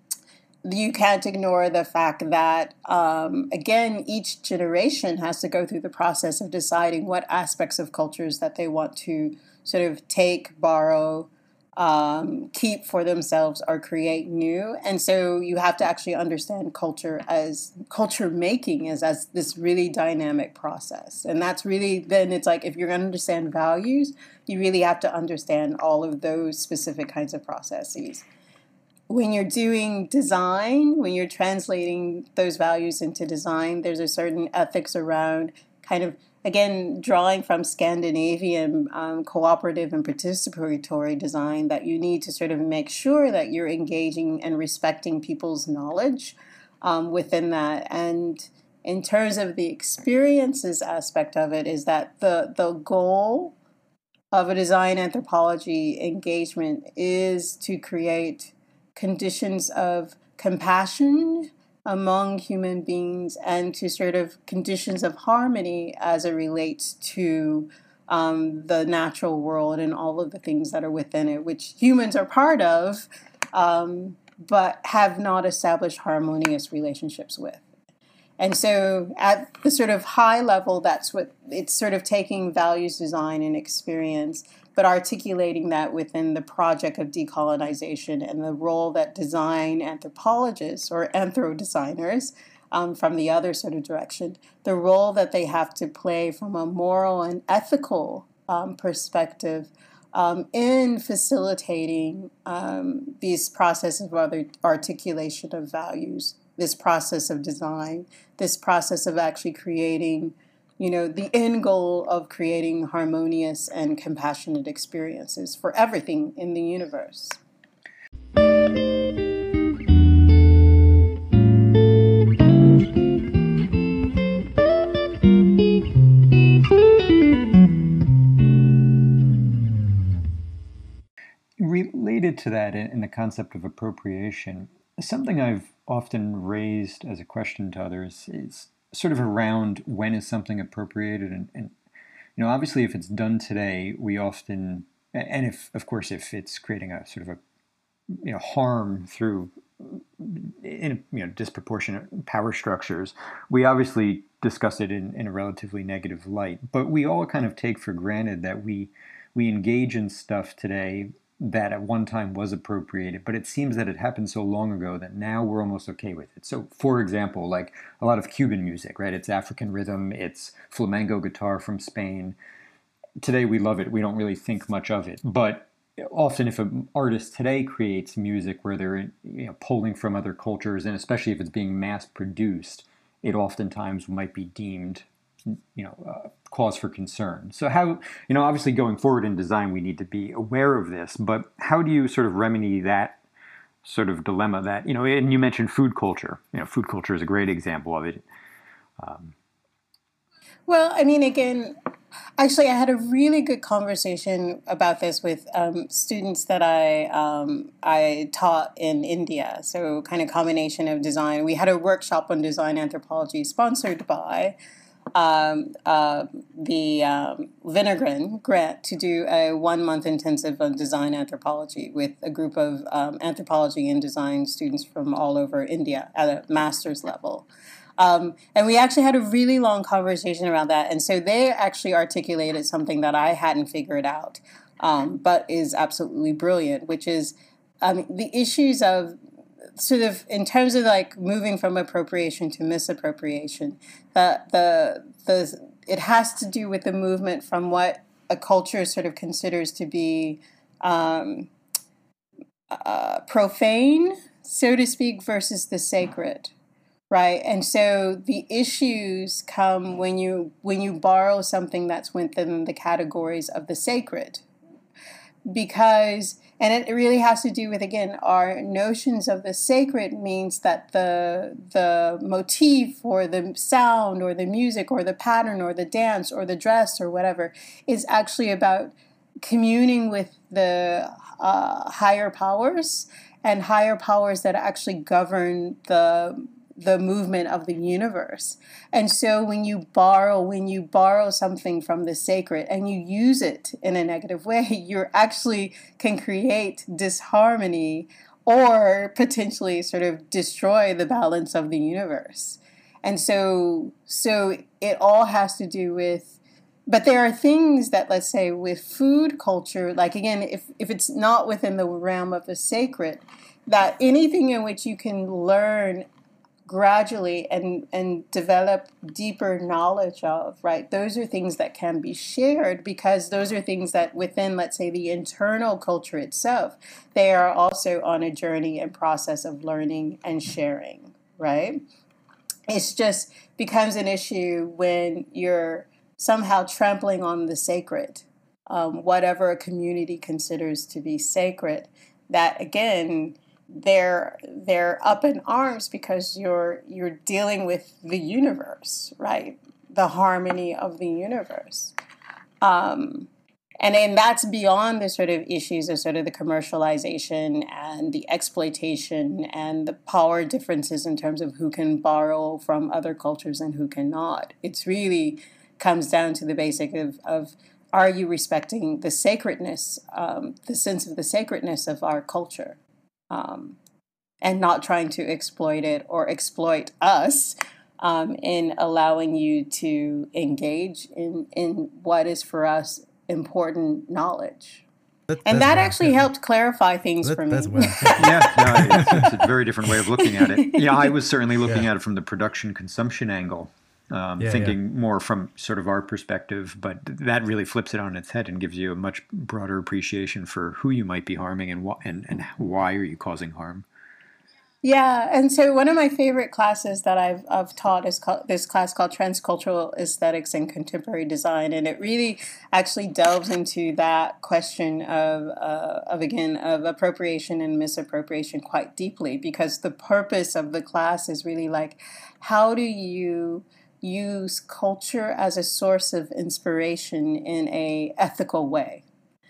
C: you can't ignore the fact that, um, again, each generation has to go through the process of deciding what aspects of cultures that they want to sort of take, borrow, um, keep for themselves or create new. And so you have to actually understand culture as culture making is as this really dynamic process. And that's really, then it's like, if you're going to understand values, you really have to understand all of those specific kinds of processes. When you're doing design, when you're translating those values into design, there's a certain ethics around kind of, again, drawing from Scandinavian um, cooperative and participatory design, that you need to sort of make sure that you're engaging and respecting people's knowledge um, within that. And in terms of the experiences aspect of it, is that the the goal of a design anthropology engagement is to create conditions of compassion among human beings and to sort of conditions of harmony as it relates to um, the natural world and all of the things that are within it, which humans are part of, um, but have not established harmonious relationships with. And so at the sort of high level, that's what it's sort of taking values design and experience, but articulating that within the project of decolonization and the role that design anthropologists or anthro designers um, from the other sort of direction, the role that they have to play from a moral and ethical um, perspective um, in facilitating um, these processes of other articulation of values, this process of design, this process of actually creating, you know, the end goal of creating harmonious and compassionate experiences for everything in the universe.
B: Related to that, in the concept of appropriation, something I've often raised as a question to others is sort of around when is something appropriated, and, and you know, obviously if it's done today, we often, and if, of course, if it's creating a sort of a, you know, harm through, in, you know, disproportionate power structures, we obviously discuss it in, in a relatively negative light, but we all kind of take for granted that we, we engage in stuff today that at one time was appropriated, but it seems that it happened so long ago that now we're almost okay with it. So, for example, like a lot of Cuban music, right? It's African rhythm, it's flamenco guitar from Spain. Today we love it. We don't really think much of it. But often if an artist today creates music where they're, you know, pulling from other cultures, and especially if it's being mass produced, it oftentimes might be deemed, you know, uh, cause for concern. So how, you know, obviously going forward in design, we need to be aware of this, but how do you sort of remedy that sort of dilemma that, you know, and you mentioned food culture, you know, food culture is a great example of it. Um,
C: well, I mean, again, actually, I had a really good conversation about this with um, students that I um, I taught in India. So kind of combination of design. We had a workshop on design anthropology sponsored by Um, uh, the um, Vinegrin grant to do a one-month intensive on design anthropology with a group of um, anthropology and design students from all over India at a master's level. Um, and we actually had a really long conversation around that. And so they actually articulated something that I hadn't figured out, um, but is absolutely brilliant, which is um, the issues of sort of in terms of like moving from appropriation to misappropriation, that the the it has to do with the movement from what a culture sort of considers to be um, uh, profane, so to speak, versus the sacred, right? And so the issues come when you when you borrow something that's within the categories of the sacred, because. And it really has to do with, again, our notions of the sacred means that the the motif or the sound or the music or the pattern or the dance or the dress or whatever is actually about communing with the uh, higher powers and higher powers that actually govern the the movement of the universe. And so when you borrow, when you borrow something from the sacred and you use it in a negative way, you actually can create disharmony or potentially sort of destroy the balance of the universe. And so, so it all has to do with but there are things that, let's say, with food culture, like again, if, if it's not within the realm of the sacred, that anything in which you can learn gradually and, and develop deeper knowledge of, right? Those are things that can be shared because those are things that within, let's say, the internal culture itself, they are also on a journey and process of learning and sharing, right? It's just becomes an issue when you're somehow trampling on the sacred, um, whatever a community considers to be sacred, that again, they're they're up in arms because you're you're dealing with the universe, right? The harmony of the universe. Um, and then that's beyond the sort of issues of sort of the commercialization and the exploitation and the power differences in terms of who can borrow from other cultures and who cannot. It's really comes down to the basic of, of are you respecting the sacredness, um, the sense of the sacredness of our culture? Um, and not trying to exploit it or exploit us um, in allowing you to engage in, in what is for us important knowledge.
A: That,
C: and that
A: wow.
C: actually helped clarify things
A: that,
C: for me.
A: That's wow.
B: Yeah, no, it's, it's a very different way of looking at it. Yeah, I was certainly looking
A: yeah.
B: at it from the production consumption angle, um,
A: yeah,
B: thinking
A: yeah.
B: more from sort of our perspective, but that really flips it on its head and gives you a much broader appreciation for who you might be harming and wh- and, and why are you causing harm.
C: Yeah, and so one of my favorite classes that I've, I've taught is called, this class called Transcultural Aesthetics and Contemporary Design, and it really actually delves into that question of, uh, of again, of appropriation and misappropriation quite deeply, because the purpose of the class is really like, how do you use culture as a source of inspiration in a ethical way?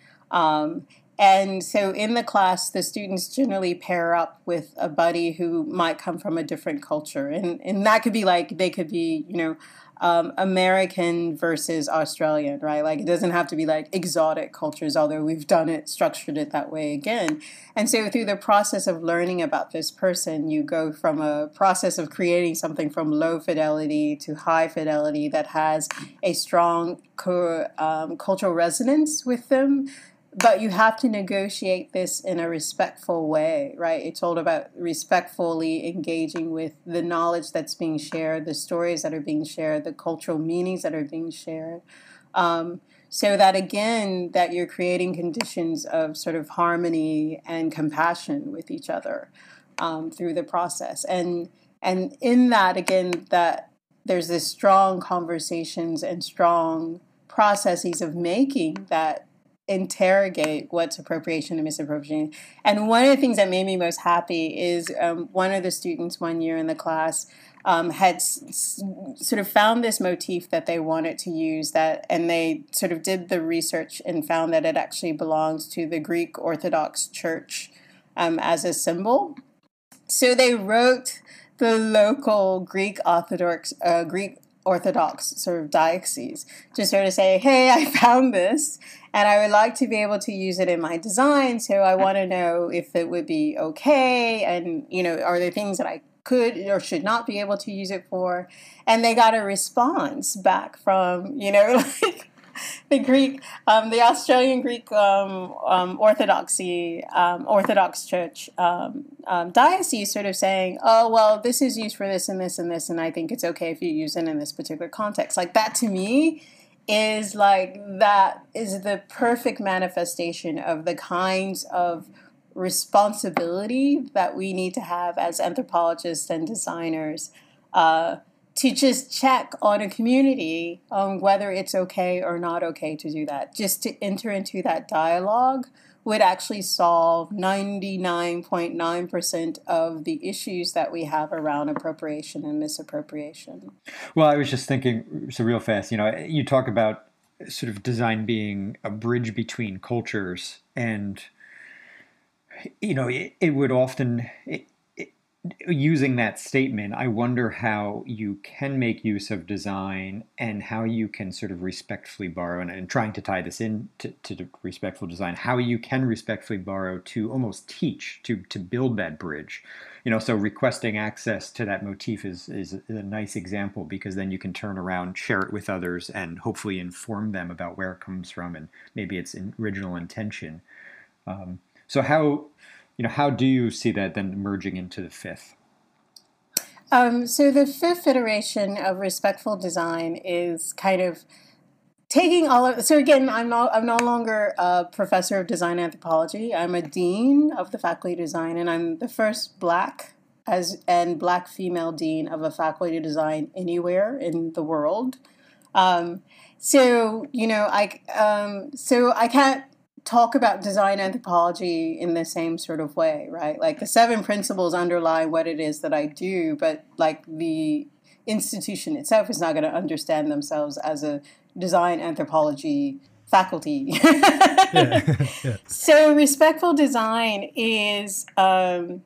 C: Um, And so in the class, the students generally pair up with a buddy who might come from a different culture. And, and that could be like, they could be, you know, um, American versus Australian, right? Like it doesn't have to be like exotic cultures, although we've done it, structured it that way again. And so through the process of learning about this person, you go from a process of creating something from low fidelity to high fidelity that has a strong co- um, cultural resonance with them. But you have to negotiate this in a respectful way, right? It's all about respectfully engaging with the knowledge that's being shared, the stories that are being shared, the cultural meanings that are being shared. Um, so that, again, that you're creating conditions of sort of harmony and compassion with each other um, through the process. And, and in that, again, that there's this strong conversations and strong processes of making that interrogate what's appropriation and misappropriation. And one of the things that made me most happy is um, one of the students one year in the class um, had s- s- sort of found this motif that they wanted to use, that, and they sort of did the research and found that it actually belongs to the Greek Orthodox Church um, as a symbol. So they wrote the local Greek Orthodox uh, Greek Orthodox sort of diocese to sort of say, hey, I found this and I would like to be able to use it in my design. So I want to know if it would be okay. And, you know, are there things that I could or should not be able to use it for? And they got a response back from, you know, like the Greek, um, the Australian Greek um, um, Orthodoxy, um, Orthodox Church um, um, diocese sort of saying, oh, well, this is used for this and this and this, and I think it's okay if you use it in this particular context. Like that to me is like, that is the perfect manifestation of the kinds of responsibility that we need to have as anthropologists and designers uh, to just check on a community on whether it's okay or not okay to do that. Just to enter into that dialogue would actually solve ninety-nine point nine percent of the issues that we have around appropriation and misappropriation.
B: Well, I was just thinking, so real fast, you know, you talk about sort of design being a bridge between cultures, and, you know, it, it would often... It, using that statement, I wonder how you can make use of design and how you can sort of respectfully borrow, and, and trying to tie this in to, to respectful design, how you can respectfully borrow to almost teach, to to build that bridge. You know, so requesting access to that motif is, is a nice example, because then you can turn around, share it with others, and hopefully inform them about where it comes from and maybe its original intention. Um, so how... You know, how do you see that then merging into the fifth?
C: Um, so the fifth iteration of respectful design is kind of taking all of. So again, I'm no, I'm no longer a professor of design anthropology. I'm a dean of the Faculty of Design, and I'm the first Black as and Black female dean of a Faculty of Design anywhere in the world. Um, so you know, I um, so I can't talk about design anthropology in the same sort of way, right? Like the seven principles underlie what it is that I do, but like the institution itself is not going to understand themselves as a design anthropology faculty. yeah. yeah. So respectful design is um,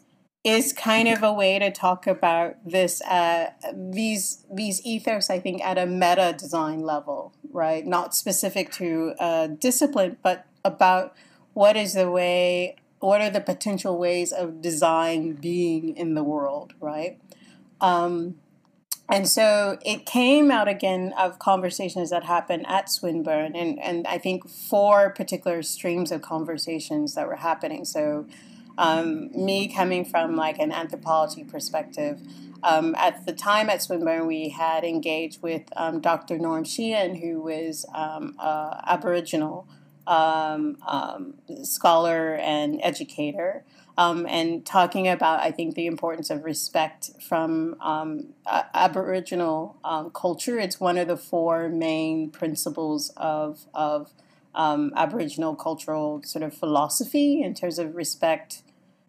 C: is kind of a way to talk about this uh, these these ethos, I think, at a meta design level, right? Not specific to a discipline, but about what is the way, what are the potential ways of design being in the world, right? Um, and so it came out again of conversations that happened at Swinburne, and, and I think four particular streams of conversations that were happening. So um, me coming from like an anthropology perspective, Um, at the time at Swinburne, we had engaged with um, Doctor Norm Sheehan, who was um, uh, Aboriginal um, um, scholar and educator, um, and talking about, I think, the importance of respect from um, uh, Aboriginal um, culture. It's one of the four main principles of, of um, Aboriginal cultural sort of philosophy in terms of respect,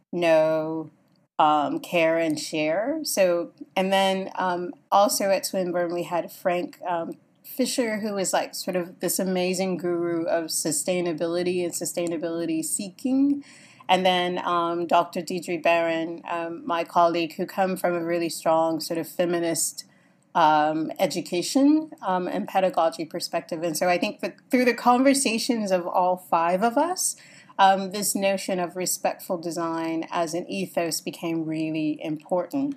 C: know, Um, care and share. So, and then um, also at Swinburne, we had Frank um, Fisher, who was like sort of this amazing guru of sustainability and sustainability seeking. And then um, Doctor Deidre Barron, um, my colleague, who come from a really strong sort of feminist um, education um, and pedagogy perspective. And so I think that through the conversations of all five of us, Um, this notion of respectful design as an ethos became really important.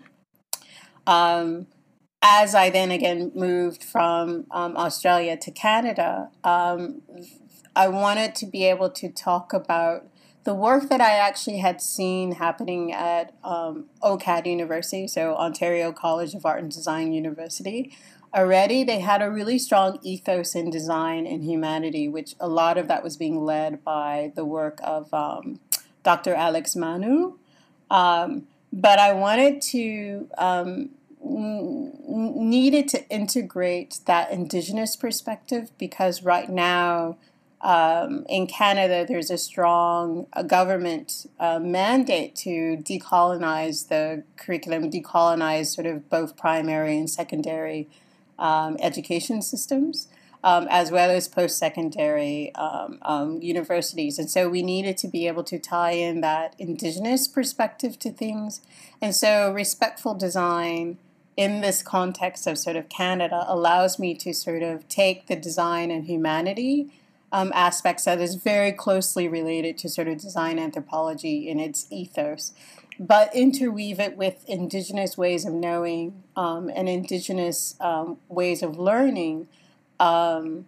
C: Um, as I then again moved from um, Australia to Canada, um, I wanted to be able to talk about the work that I actually had seen happening at um, O C A D University, so Ontario College of Art and Design University. Already, they had a really strong ethos in design and humanity, which a lot of that was being led by the work of um, Doctor Alex Manu. Um, but I wanted to, um, n- needed to integrate that Indigenous perspective, because right now um, in Canada, there's a strong a government uh, mandate to decolonize the curriculum, decolonize sort of both primary and secondary Um, education systems, um, as well as post-secondary um, um, universities. And so we needed to be able to tie in that Indigenous perspective to things. And so respectful design in this context of sort of Canada allows me to sort of take the design and humanity um, aspects that is very closely related to sort of design anthropology in its ethos, but interweave it with Indigenous ways of knowing um, and Indigenous um, ways of learning um,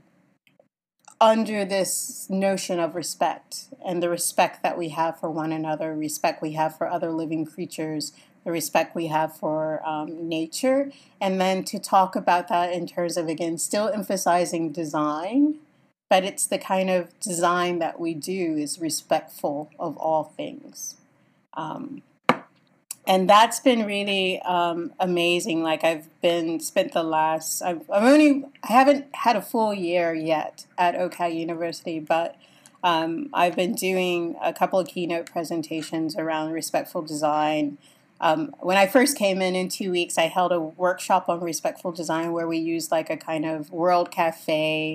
C: under this notion of respect, and the respect that we have for one another, respect we have for other living creatures, the respect we have for um, nature, and then to talk about that in terms of, again, still emphasizing design, but it's the kind of design that we do is respectful of all things. Um, And that's been really um, amazing. Like I've been spent the last, I've, I've only, I haven't had a full year yet at O C A D University, but um, I've been doing a couple of keynote presentations around respectful design. Um, when I first came in in two weeks, I held a workshop on respectful design where we used like a kind of World Cafe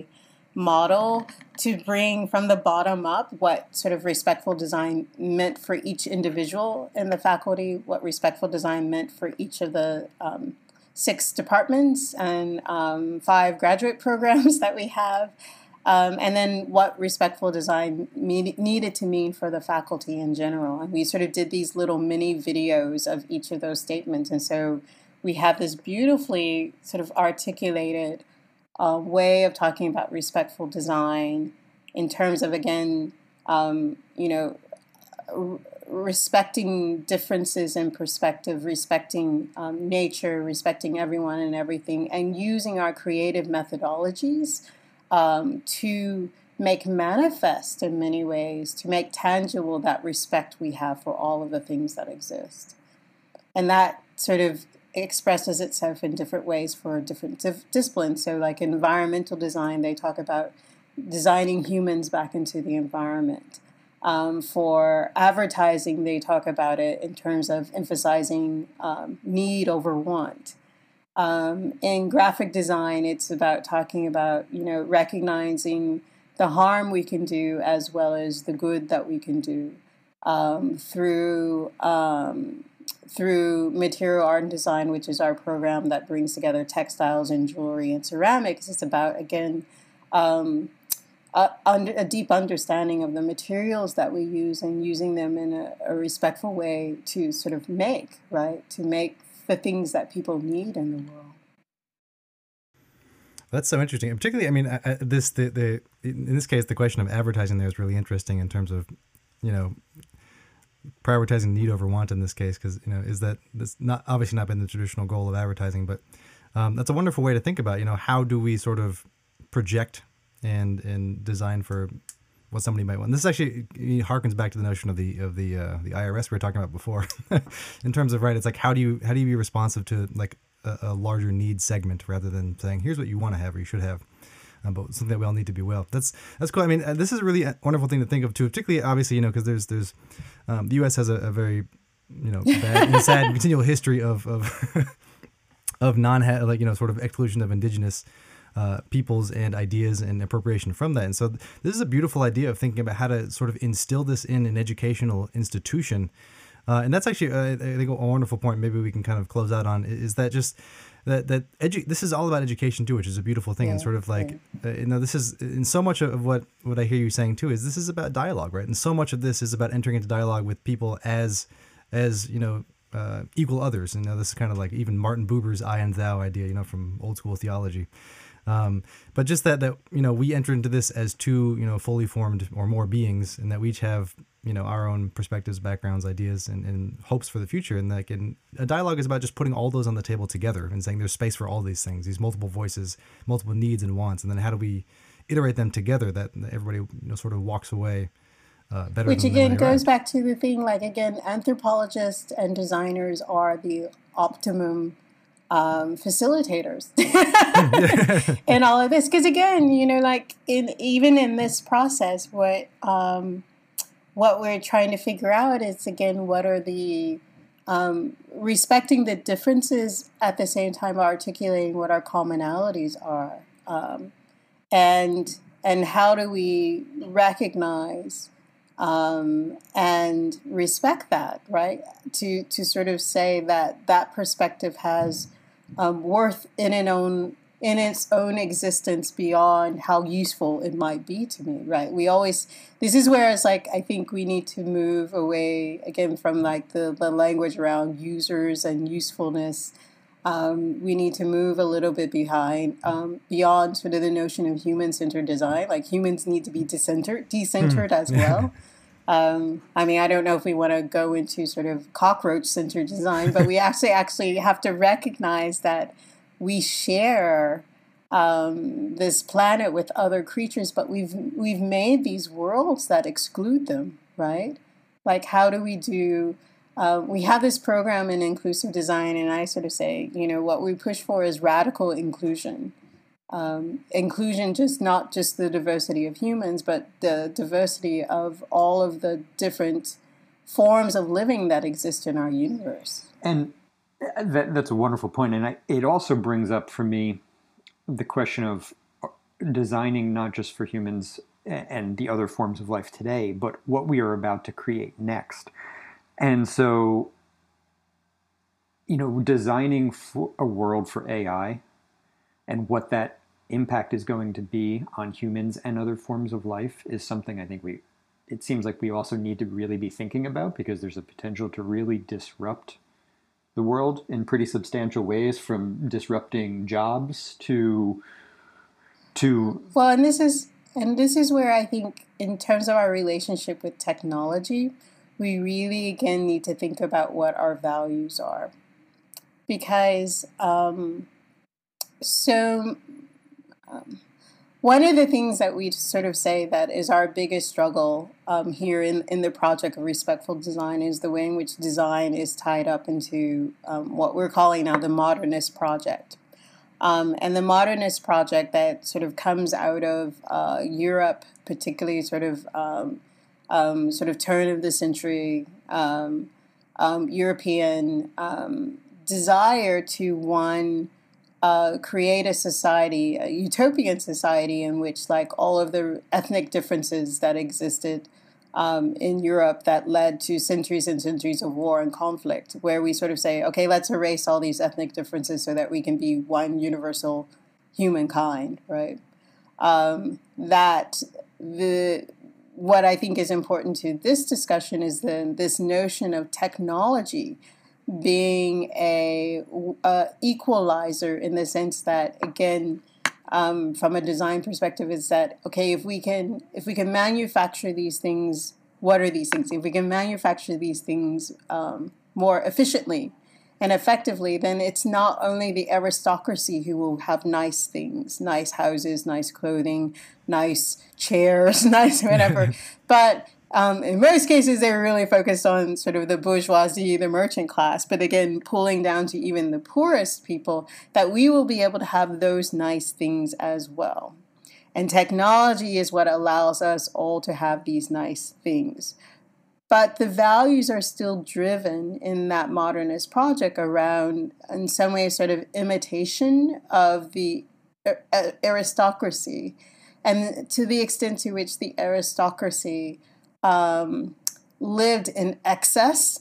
C: model to bring from the bottom up what sort of respectful design meant for each individual in the faculty, what respectful design meant for each of the um, six departments and um, five graduate programs that we have, um, and then what respectful design mean, needed to mean for the faculty in general. And we sort of did these little mini videos of each of those statements. And so we have this beautifully sort of articulated uh, way of talking about respectful design in terms of, again, um, you know, r- respecting differences in perspective, respecting um, nature, respecting everyone and everything, and using our creative methodologies um, to make manifest in many ways, to make tangible that respect we have for all of the things that exist. And that sort of expresses itself in different ways for different dif- disciplines. So like environmental design, they talk about designing humans back into the environment. Um, for advertising, they talk about it in terms of emphasizing um, need over want. Um, in graphic design, it's about talking about, you know, recognizing the harm we can do as well as the good that we can do um, through um, through material art and design, which is our program that brings together textiles and jewelry and ceramics. It's about, again, um, a, a deep understanding of the materials that we use and using them in a, a respectful way to sort of make, right? To make the things that people need in the world.
A: That's so interesting. Particularly, I mean, I, this the the in this case, the question of advertising there is really interesting in terms of, you know, prioritizing need over want in this case, because, you know, is that that's not obviously not been the traditional goal of advertising, but um, that's a wonderful way to think about, you know, how do we sort of project and and design for what somebody might want. This actually harkens back to the notion of the of the uh, the I R S we were talking about before, in terms of, right, it's like how do you how do you be responsive to like a, a larger need segment rather than saying here's what you want to have or you should have, um, but something that we all need to be well. That's that's cool. I mean, uh, this is a really wonderful thing to think of too, particularly obviously, you know, because there's there's um, the U S has a, a very, you know, bad and sad continual history of of of non like you know sort of exclusion of indigenous Uh, peoples and ideas and appropriation from that. And so th- this is a beautiful idea of thinking about how to sort of instill this in an educational institution. Uh, and that's actually, uh, I think, a wonderful point. Maybe we can kind of close out on is that just that, that edu- this is all about education too, which is a beautiful thing. Yeah, and sort of like, yeah. uh, you know, this is in so much of what, what I hear you saying too, is this is about dialogue, right? And so much of this is about entering into dialogue with people as, as, you know, uh, equal others. And you know, this is kind of like even Martin Buber's I and thou idea, you know, from old school theology. Um, but just that, that, you know, we enter into this as two, you know, fully formed or more beings, and that we each have, you know, our own perspectives, backgrounds, ideas, and, and hopes for the future. And like, and a dialogue is about just putting all those on the table together and saying there's space for all these things, these multiple voices, multiple needs and wants. And then how do we iterate them together that everybody, you know, sort of walks away uh, better.
C: Which
A: than
C: again goes
A: arrived. Back
C: to the thing, like, again, anthropologists and designers are the optimum Um, facilitators and all of this, because again, you know, like in even in this process, what um, what we're trying to figure out is, again, what are the um, respecting the differences at the same time articulating what our commonalities are, um, and and how do we recognize Um, and respect that, right? To to sort of say that that perspective has um, worth in its own in its own existence beyond how useful it might be to me, right? We always this is where it's like I think we need to move away again from like the, the language around users and usefulness. Um, we need to move a little bit behind um, beyond sort of the notion of human-centered design. Like humans need to be decentered, decentered mm. as well. Um, I mean, I don't know if we want to go into sort of cockroach-centered design, but we actually actually have to recognize that we share um, this planet with other creatures, but we've we've made these worlds that exclude them, right? Like, how do we do? Uh, we have this program in inclusive design, and I sort of say, you know, what we push for is radical inclusion. Um, inclusion, just not just the diversity of humans, but the diversity of all of the different forms of living that exist in our universe.
B: And that, that's a wonderful point. And I, it also brings up for me the question of, designing not just for humans and the other forms of life today, but what we are about to create next. And so, you know, designing for a world for A I and what that impact is going to be on humans and other forms of life is something I think we, it seems like we also need to really be thinking about, because there's a potential to really disrupt the world in pretty substantial ways, from disrupting jobs to to
C: well, and this is and this is where I think, in terms of our relationship with technology, we really again need to think about what our values are, because um, so um, one of the things that we sort of say that is our biggest struggle um, here in, in the project of respectful design is the way in which design is tied up into um, what we're calling now the modernist project. Um, and the modernist project that sort of comes out of uh, Europe, particularly sort of um, um, sort of turn of the century um, um, European um, desire to, one, uh, create a society, a utopian society in which, like, all of the ethnic differences that existed Um, in Europe that led to centuries and centuries of war and conflict, where we sort of say, okay, let's erase all these ethnic differences so that we can be one universal humankind, right? Um, that the what I think is important to this discussion is the this notion of technology being a, a equalizer, in the sense that, again, Um, from a design perspective, is that, okay, if we can if we can manufacture these things, what are these things? If we can manufacture these things um, more efficiently and effectively, then it's not only the aristocracy who will have nice things, nice houses, nice clothing, nice chairs, nice whatever, but Um, in most cases, they were really focused on sort of the bourgeoisie, the merchant class, but again, pulling down to even the poorest people, that we will be able to have those nice things as well. And technology is what allows us all to have these nice things. But the values are still driven in that modernist project around, in some ways, sort of imitation of the aristocracy. And to the extent to which the aristocracy Um, lived in excess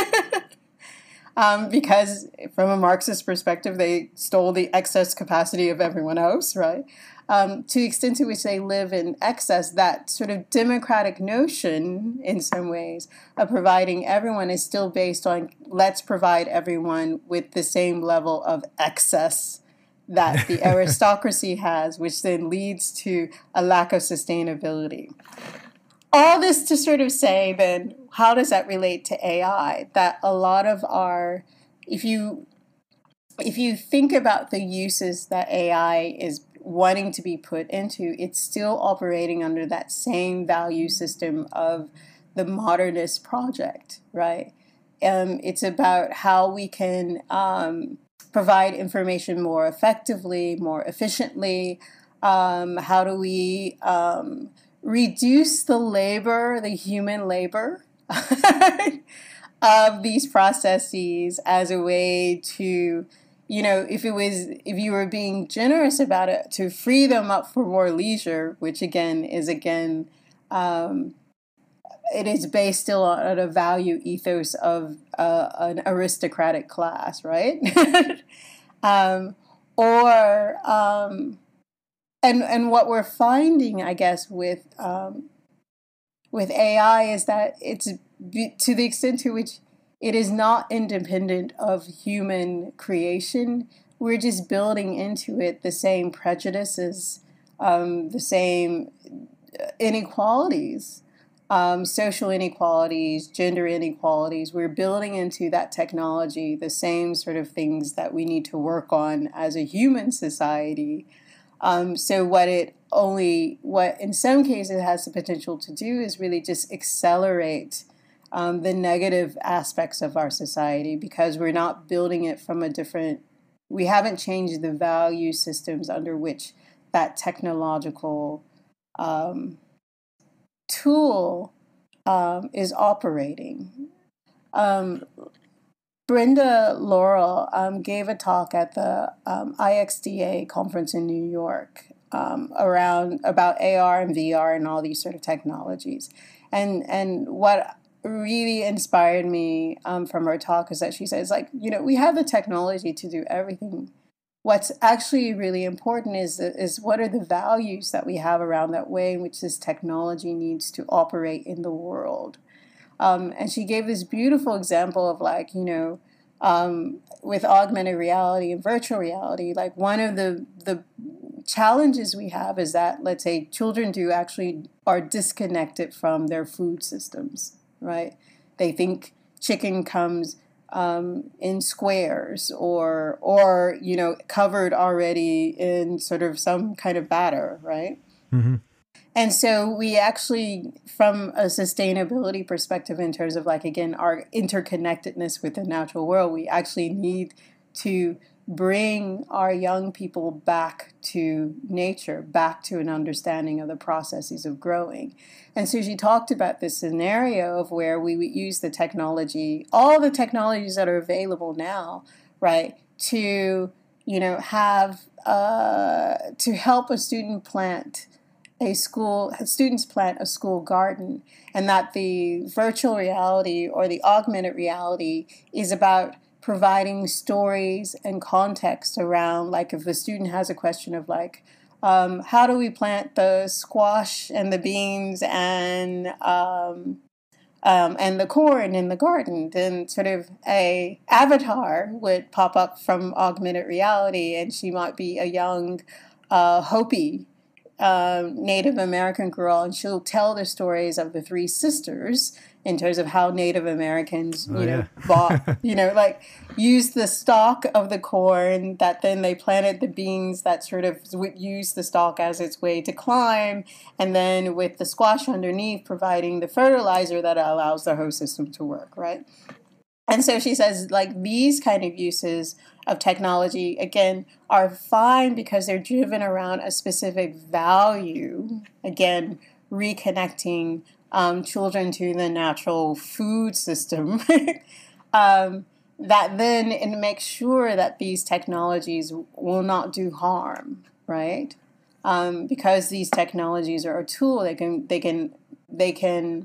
C: um, because, from a Marxist perspective, they stole the excess capacity of everyone else, right? Um, to the extent to which they live in excess, that sort of democratic notion, in some ways, of providing everyone is still based on, let's provide everyone with the same level of excess that the aristocracy has, which then leads to a lack of sustainability. All this to sort of say, then, how does that relate to A I? That a lot of our, if you if you think about the uses that A I is wanting to be put into, it's still operating under that same value system of the modernist project, right? Um, it's about how we can um, provide information more effectively, more efficiently. Um, how do we Um, reduce the labor, the human labor of these processes as a way to, you know, if it was, if you were being generous about it, to free them up for more leisure, which again is again, um, it is based still on a value ethos of uh, an aristocratic class, right? um, or, um, And and what we're finding, I guess, with um, with A I is that it's, to the extent to which it is not independent of human creation, we're just building into it the same prejudices, um, the same inequalities, um, social inequalities, gender inequalities. We're building into that technology the same sort of things that we need to work on as a human society. Um, so what it only, what in some cases has the potential to do is really just accelerate um, the negative aspects of our society, because we're not building it from a different, we haven't changed the value systems under which that technological um, tool um, is operating. Um, Brenda Laurel um, gave a talk at the um, I X D A conference in New York um, around about A R and V R and all these sort of technologies. And and what really inspired me um, from her talk is that she says, like, you know, we have the technology to do everything. What's actually really important is is what are the values that we have around that way in which this technology needs to operate in the world. Um, and she gave this beautiful example of, like, you know, um, with augmented reality and virtual reality, like one of the the challenges we have is that, let's say, children do actually are disconnected from their food systems, right? They think chicken comes um, in squares or, or, you know, covered already in sort of some kind of batter, right?
A: Mm-hmm.
C: And so we actually, from a sustainability perspective, in terms of, like, again, our interconnectedness with the natural world, we actually need to bring our young people back to nature, back to an understanding of the processes of growing. And so she talked about this scenario of where we would use the technology, all the technologies that are available now, right, to, you know, have, uh, to help a student plant a school, students plant a school garden, and that the virtual reality or the augmented reality is about providing stories and context around, like, if a student has a question of, like, um, how do we plant the squash and the beans and um, um, and the corn in the garden, then sort of a avatar would pop up from augmented reality, and she might be a young uh, Hopi Uh, Native American girl, and she'll tell the stories of the three sisters in terms of how Native Americans, you
A: oh,
C: know,
A: yeah.
C: bought, you know, like used the stalk of the corn that then they planted the beans that sort of would use the stalk as its way to climb, and then with the squash underneath providing the fertilizer that allows the host system to work, right? And so she says, like, these kind of uses of technology, again, are fine because they're driven around a specific value, again, reconnecting um, children to the natural food system, um, that then and make sure that these technologies will not do harm, right? Um, because these technologies are a tool, they can, they can, they can,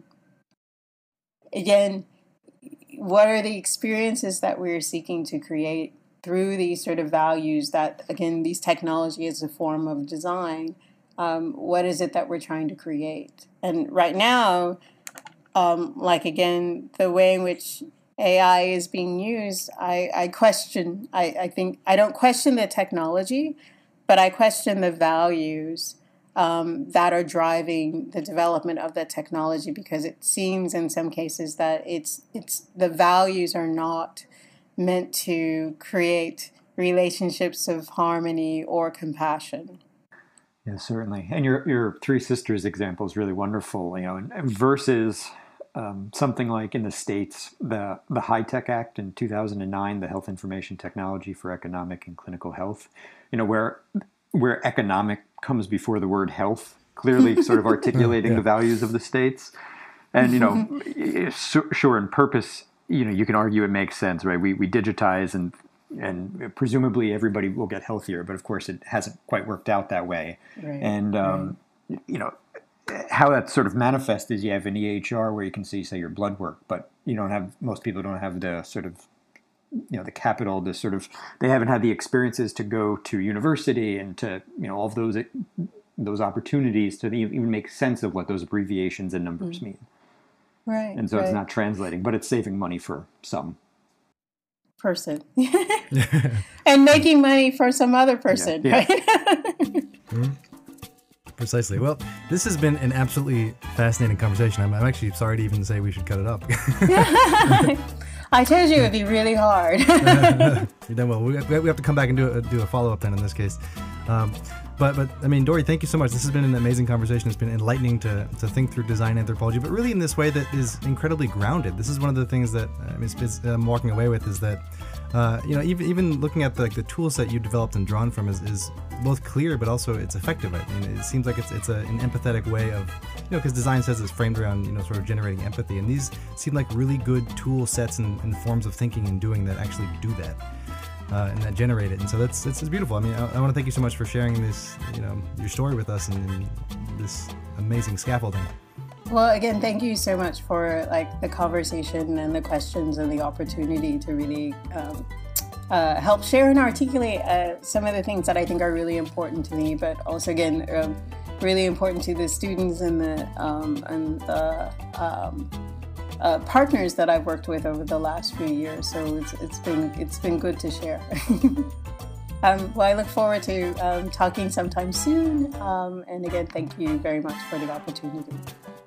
C: again, what are the experiences that we're seeking to create through these sort of values that, again, these technology is a form of design? Um, what is it that we're trying to create? And right now, um, like, again, the way in which A I is being used, I, I question, I, I think, I don't question the technology, but I question the values Um, that are driving the development of the technology, because it seems in some cases that it's it's the values are not meant to create relationships of harmony or compassion.
B: Yeah, certainly. And your your three sisters example is really wonderful. You know, and, and versus um, something like in the States, the the HITECH Act in two thousand nine, the Health Information Technology for Economic and Clinical Health. You know, where where economic comes before the word health, clearly sort of articulating yeah. the values of the states. And, you know, sure, in purpose, you know, you can argue it makes sense, right? We we digitize and and presumably everybody will get healthier, but of course it hasn't quite worked out that way. Right. And, um, right. you know, how that sort of manifests is you have an E H R where you can see, say, your blood work, but you don't have, most people don't have the sort of, you know, the capital, the sort of, they haven't had the experiences to go to university and to, you know, all of those those opportunities to even make sense of what those abbreviations and numbers mm. mean.
C: Right.
B: And so
C: right.
B: it's not translating, but it's saving money for some
C: person and making money for some other person.
B: Yeah. Yeah.
C: Right?
A: mm-hmm. Precisely. Well, this has been an absolutely fascinating conversation. I'm, I'm actually sorry to even say we should cut it up.
C: I told you it would be really hard.
A: You're done well. We, we have to come back and do a, do a follow-up then in this case. Um, but, but I mean, Dori, thank you so much. This has been an amazing conversation. It's been enlightening to, to think through design anthropology, but really in this way that is incredibly grounded. This is one of the things that I mean, it's, it's, I'm walking away with is that, uh, you know, even even looking at the, like, the tool set you developed and drawn from is, is both clear, but also it's effective. I mean, it seems like it's it's a, an empathetic way of, you know, because design says it's framed around, you know, sort of generating empathy. And these seem like really good tool sets and, and forms of thinking and doing that actually do that. uh, and that generate it. And so that's it's, it's beautiful. I mean, I, I want to thank you so much for sharing this, you know, your story with us and, and this amazing scaffolding.
C: Well, again, thank you so much for like the conversation and the questions and the opportunity to really um, uh, help share and articulate uh, some of the things that I think are really important to me, but also again um, really important to the students and the um, and the um, uh, partners that I've worked with over the last few years. So it's it's been it's been good to share. um, well, I look forward to um, talking sometime soon. Um, and again, thank you very much for the opportunity.